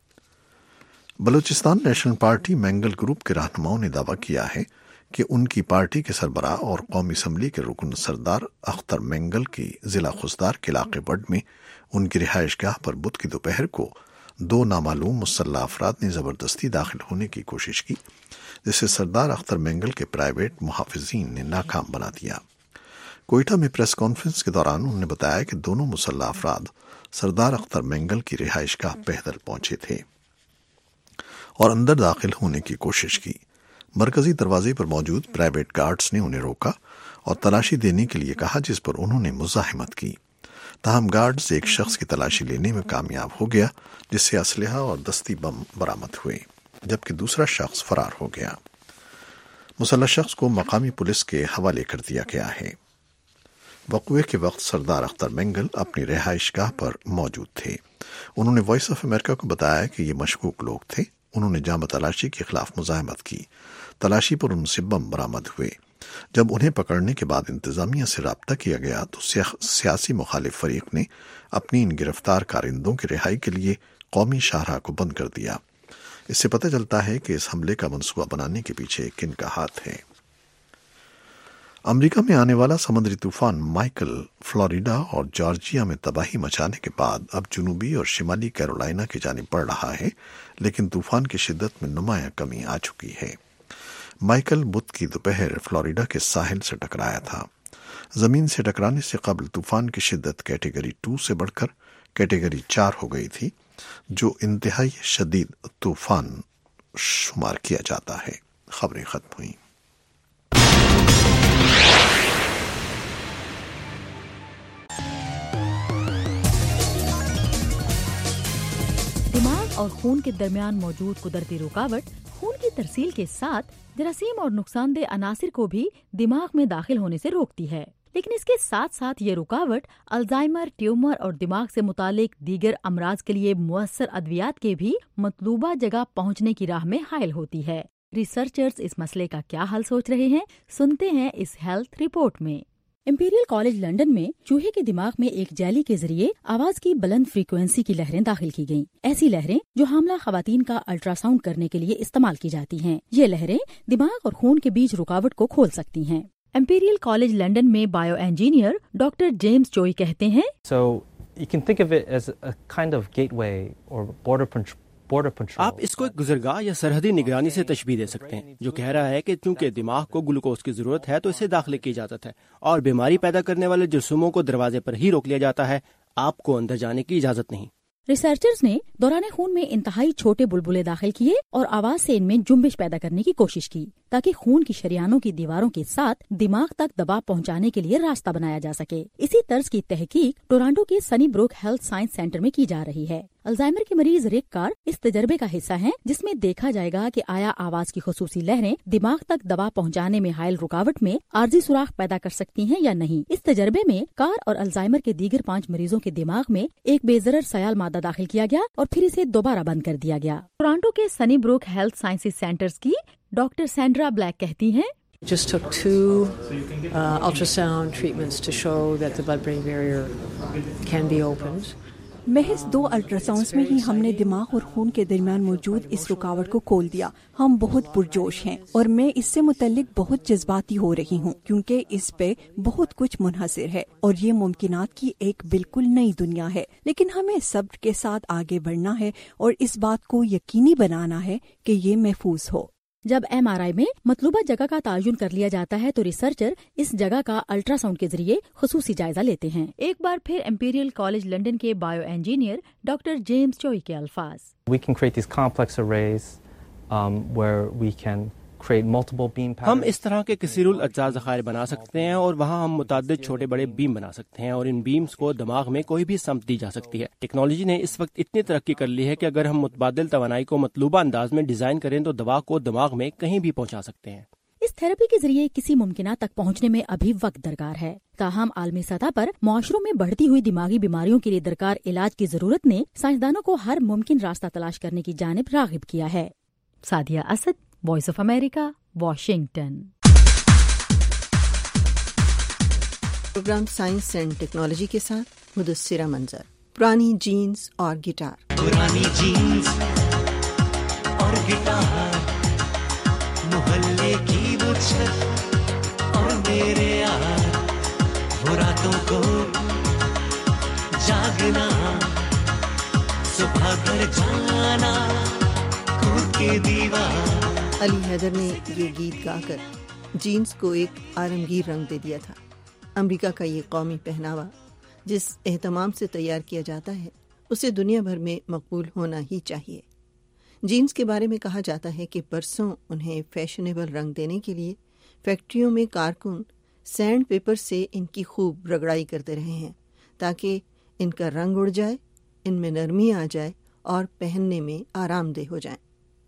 Balochistan national party Mengal group के रहनुमाओं ने दावा किया है कि उनकी पार्टी के सरबराह और कौमी असम्बली के रुकन सरदार अख्तर मैंगल की जिला खुसदार के इलाके बड में उनकी रिहाइशगाह पर बुध की दोपहर को दो नामालूम मुसल्लह अफराद ने जबरदस्ती दाखिल होने की कोशिश की, जिसे सरदार अख्तर मैंगल के प्राइवेट मुहाफिजीन ने नाकाम बना दिया। कोयटा में प्रेस कॉन्फ्रेंस के दौरान उन्होंने बताया कि दोनों मुसल्लह अफराद सरदार अख्तर मैंगल की रिहाइशगाह पैदल पहुंचे थे और अंदर दाखिल होने की कोशिश की। मरकजी दरवाजे पर मौजूद प्राइवेट गार्ड्स ने उन्हें रोका और तलाशी देने के लिए कहा, जिस पर उन्होंने मुजाहिमत की। ताहम गार्ड्स एक शख्स की तलाशी लेने में कामयाब हो गया, जिससे असलहा और दस्ती बम बरामद हुए, जबकि दूसरा शख्स फरार हो गया। मुसल्लह शख्स को मकामी पुलिस के हवाले कर दिया गया है। वक़्वे के वक्त सरदार अख्तर मैंगल अपनी रिहाइशगाह पर मौजूद थे। उन्होंने वॉइस ऑफ अमेरिका को बताया कि ये मशकूक लोग थे। उन्होंने जाम तलाशी के खिलाफ मुजाहिमत की। तलाशी पर उनसे बम बरामद हुए। जब उन्हें पकड़ने के बाद इंतजामिया से राब्ता किया गया तो सियासी मुखालिफ फरीक ने अपनी इन गिरफ्तार कारिंदों की रिहाई के लिए कौमी शाहराह को बंद कर दिया। इससे पता चलता है कि इस हमले का मंसूबा बनाने के पीछे किन का हाथ है। अमेरिका में आने वाला समुद्री तूफान माइकल फ्लोरिडा और जॉर्जिया में तबाही मचाने के बाद अब जनूबी और शिमाली कैरोलिना की जानिब बढ़ रहा है, लेकिन तूफान की शिद्दत में नुमायां कमी आ चुकी है। माइकल बुध की दोपहर फ्लोरिडा के साहिल से टकराया था। जमीन से टकराने से कबल तूफान की शिद्दत कैटेगरी टू से बढ़कर कैटेगरी चार हो गई थी, जो इंतहाई शदीद तूफान शुमार किया जाता है। खबरें खत्म हुई। दिमाग और खून के दरमियान मौजूद कुदरती रुकावट खून की तरसील के साथ जरासीम और नुकसानदेह अनासिर को भी दिमाग में दाखिल होने से रोकती है, लेकिन इसके साथ साथ ये रुकावट अल्जाइमर, ट्यूमर और दिमाग से मुतालिक दीगर अमराज के लिए मुअस्सर अद्वियात के भी मतलूबा जगह पहुंचने की राह में हायल होती है। रिसर्चर्स इस मसले का क्या हल सोच रहे हैं, सुनते हैं इस हेल्थ रिपोर्ट में। इंपीरियल कॉलेज लंदन में चूहे के दिमाग में एक जैली के जरिए आवाज की बुलंद फ्रीक्वेंसी की लहरें दाखिल की गयीं। ऐसी लहरें जो हामला खवातीन का अल्ट्रासाउंड करने के लिए इस्तेमाल की जाती हैं। ये लहरें दिमाग और खून के बीच रुकावट को खोल सकती हैं। इंपीरियल कॉलेज लंदन में bioengineer doctor James Choi कहते हैं, So you can think of it as a kind of gateway or border control. आप इसको एक गुजरगाह या सरहदी निगरानी से तशबीह दे सकते हैं, जो कह रहा है कि चूंकि दिमाग को ग्लूकोज की जरूरत है तो इसे दाखिले की इजाजत है और बीमारी पैदा करने वाले जरासीमों को दरवाजे पर ही रोक लिया जाता है, आपको अंदर जाने की इजाजत नहीं। रिसर्चर्स ने दौरान खून में इंतहाई छोटे बुलबुले दाखिल किए और आवाज से इनमें जुम्बिश पैदा करने की कोशिश की, ताकि खून की शरियानों की दीवारों के साथ दिमाग तक दबाव पहुंचाने के लिए रास्ता बनाया जा सके। इसी तर्ज की तहकीक टोरंटो के Sunnybrook health science centre में की जा रही है। अल्जाइमर के मरीज रिक कार इस तजर्बे का हिस्सा हैं, जिसमें देखा जाएगा कि आया आवाज की खुसूसी लहरें दिमाग तक दबाव पहुंचाने में हायल रुकावट में आर्जी सुराख पैदा कर सकती हैं या नहीं। इस तजर्बे में कार और अल्जाइमर के दीगर पाँच मरीजों के दिमाग में एक बेजरर सयाल मादा दाखिल किया गया और फिर इसे दोबारा बंद कर दिया गया। टोरंटो के Sunnybrook health sciences centres की डॉक्टर सैंड्रा ब्लैक कहती हैं, Just took two uh, ultrasound treatments to show that the blood-brain barrier can be opened. महज दो अल्ट्रासाउंड्स में ही हमने दिमाग और खून के दरमियान मौजूद इस रुकावट को खोल दिया। हम बहुत पुरजोश हैं और मैं इससे मुतल्लिक बहुत जज्बाती हो रही हूँ क्योंकि इस पे बहुत कुछ मुनहसर है और ये मुमकिनात की एक बिल्कुल नई दुनिया है। लेकिन हमें सब्र के साथ आगे बढ़ना है और इस बात को यकीनी बनाना है कि ये महफूज हो। जब एम आर आई में मतलूबा जगह का तयन कर लिया जाता है तो रिसर्चर इस जगह का अल्ट्रासाउंड के जरिए खुसूसी जायजा लेते हैं। एक बार फिर इंपीरियल कॉलेज लंदन के bioengineer doctor James Choi के अल्फाज, We can create these complex arrays um, where we can create multiple beam patterns. हम इस तरह के कसीरुल अज्जा ज़खायर बना सकते हैं और वहाँ हम मुताद्दिद छोटे बड़े बीम बना सकते हैं और इन बीम्स को दिमाग में कोई भी समत दी जा सकती है। टेक्नोलॉजी ने इस वक्त इतनी तरक्की कर ली है कि अगर हम मुतबादिल तवानाई को मतलूबा अंदाज में डिजाइन करें तो दवा को दिमाग में कहीं भी पहुँचा सकते हैं। इस थेरेपी के जरिए किसी मुमकिना तक पहुंचने में अभी वक्त दरकार है। ताहम आलमी सतह पर मुआशरों में बढ़ती हुई दिमागी बीमारियों के लिए दरकार इलाज की जरूरत ने साइंसदानों को हर मुमकिन रास्ता तलाश करने की जानिब रागिब किया है। Sadia Asad, Voice of America, Washington. Programme science and technology के साथ मुदस्सिरा मंजर। पुरानी जीन्स और गिटार, पुरानी जीन्स और गिटार, मोहल्ले की वो छत और मेरे यार, वो रातों को जागना, सुबह घर जाना, कूद के दीवार। अली हैदर ने ये गीत गाकर जीन्स को एक आलमगीर रंग दे दिया था। अमेरिका का ये कौमी पहनावा जिस एहतमाम से तैयार किया जाता है उसे दुनिया भर में मकबूल होना ही चाहिए। जीन्स के बारे में कहा जाता है कि बरसों उन्हें फैशनेबल रंग देने के लिए फैक्ट्रियों में कारकुन सैंड पेपर से इनकी खूब रगड़ाई करते रहे हैं ताकि इनका रंग उड़ जाए, इनमें नरमी आ जाए और पहनने में आरामदेह हो जाए।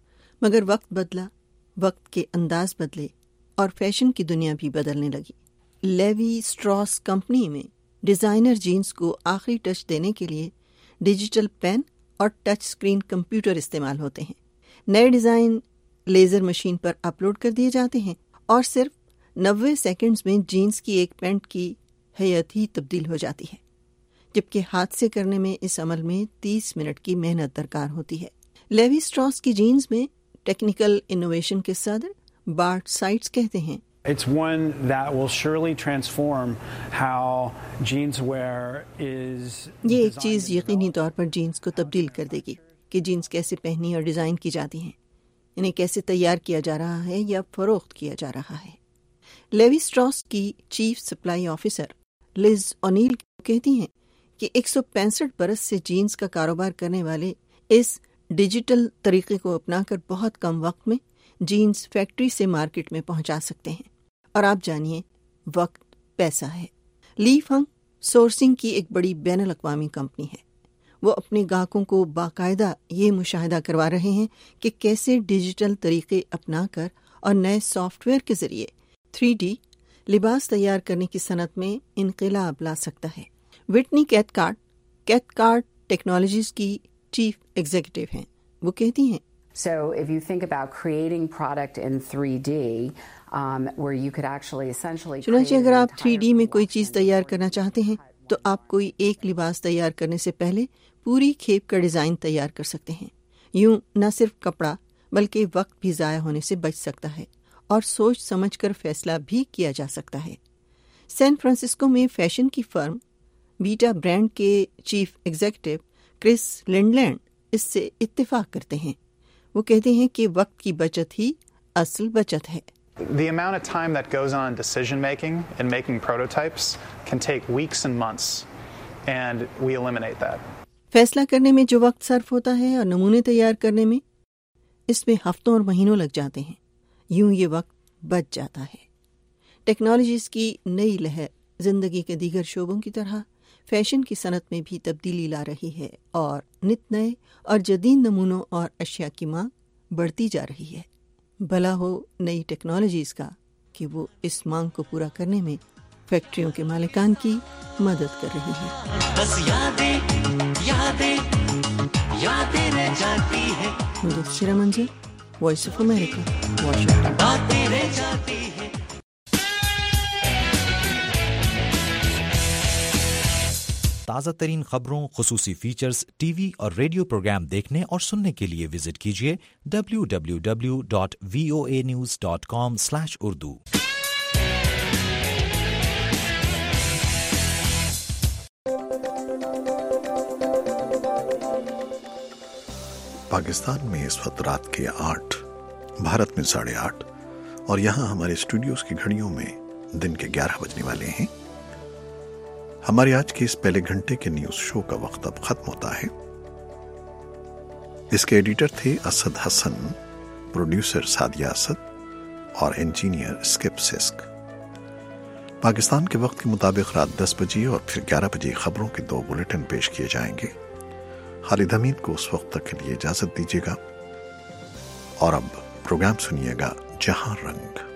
मगर वक्त बदला, वक्त के अंदाज बदले और फैशन की दुनिया भी बदलने लगी। लेवी स्ट्रॉस कंपनी में डिज़ाइनर जीन्स को आखिरी टच देने के लिए डिजिटल पेन और टच स्क्रीन कंप्यूटर इस्तेमाल होते हैं। नए डिज़ाइन लेज़र मशीन पर अपलोड कर दिए जाते हैं और सिर्फ नब्बे सेकंड्स में जीन्स की एक पैंट की हैयत ही तब्दील हो जाती है, जबकि हाथ से करने में इस अमल में तीस मिनट की मेहनत दरकार होती है। लेवी स्ट्रॉस की जीन्स में टेक्निकल इनोवेशन के सदर बार्ट साइट्स कहते हैं, It's one that will surely transform how jeans wear is. ये एक चीज़ यकीनी तौर पर जीन्स को तब्दील कर देगी कि जीन्स कैसे पहनी और डिज़ाइन की जाती हैं, इन्हें कैसे तैयार किया जा रहा है या फरोख्त किया जा रहा है। लेवी स्ट्रॉस की chief supply officer Liz O'Neill कहती हैं कि एक सौ पैंसठ बरस से जीन्स का कारोबार करने वाले इस डिजिटल तरीके को अपनाकर बहुत कम वक्त में जीन्स फैक्ट्री से मार्केट में पहुंचा सकते हैं। और आप जानिए, वक्त पैसा है। ली फंग सोर्सिंग की एक बड़ी बैनुल अक़वामी कंपनी है। वो अपने ग्राहकों को बाकायदा ये मुशाहिदा करवा रहे हैं कि कैसे डिजिटल तरीके अपनाकर और नए सॉफ्टवेयर के जरिए थ्री डी लिबास तैयार करने की सनत में इनकलाब ला सकता है। विटनी कैथकार्ट कैथकार्ट टेक्नोलॉजीज की चीफ एग्जीक्यूटिव हैं। वो कहती हैं, So if you think about creating product in three D, um, where you could actually essentially चुनांचे अगर आप थ्री डी में कोई चीज़ तैयार करना चाहते हैं तो आप कोई एक लिबास तैयार करने से पहले पूरी खेप का डिज़ाइन तैयार कर सकते हैं। यूं न सिर्फ कपड़ा बल्कि वक्त भी ज़ाया होने से बच सकता है और सोच समझकर फैसला भी किया जा सकता है। सैन फ्रांसिस्को में फैशन की फर्म बीटा ब्रांड के चीफ एग्जीक्यूटिव क्रिस लिंडलैंड इससे इत्तेफाक करते हैं। वो कहते हैं कि वक्त की बचत ही असल बचत है। The amount of time that goes on decision making and making prototypes can take weeks and months, and we eliminate that. फैसला करने में जो वक्त सर्फ होता है और नमूने तैयार करने में, इसमें हफ्तों और महीनों लग जाते हैं। यूं ये वक्त बच जाता है। टेक्नोलॉजीज की नई लहर जिंदगी के दीगर शोबों की तरह फैशन की सनत में भी तब्दीली ला रही है और नित नए और जदीद नमूनों और अशिया की मांग बढ़ती जा रही है। भला हो नई टेक्नोलॉजीज का कि वो इस मांग को पूरा करने में फैक्ट्रियों के मालिकान की मदद कर रही है। बस यादें यादें यादें रह जाती है। मुदस्सिरा मंजर, وائس آف امریکہ، واشنگٹن۔ تازہ ترین خبروں، خصوصی فیچرز، ٹی وی اور ریڈیو پروگرام دیکھنے اور سننے کے لیے وزٹ کیجیے W W W dot V O A news dot com slash Urdu. Pakistan میں اس وقت رات کے آٹھ، بھارت میں ساڑھے آٹھ، اور یہاں ہمارے اسٹوڈیوز کی گھڑیوں میں دن کے گیارہ بجنے والے ہیں۔ ہمارے آج کے اس پہلے گھنٹے کے نیوز شو کا وقت اب ختم ہوتا ہے۔ اس کے ایڈیٹر تھے اسد حسن، پروڈیوسر سادیہ اسد اور انجینئر اسکپ سسک۔ پاکستان کے وقت کے مطابق رات دس بجے اور پھر گیارہ بجے خبروں کے دو بلیٹن پیش کیے جائیں گے۔ خالد حمید کو اس وقت تک کے لیے اجازت دیجیے گا، اور اب پروگرام سنیے گا جہاں رنگ۔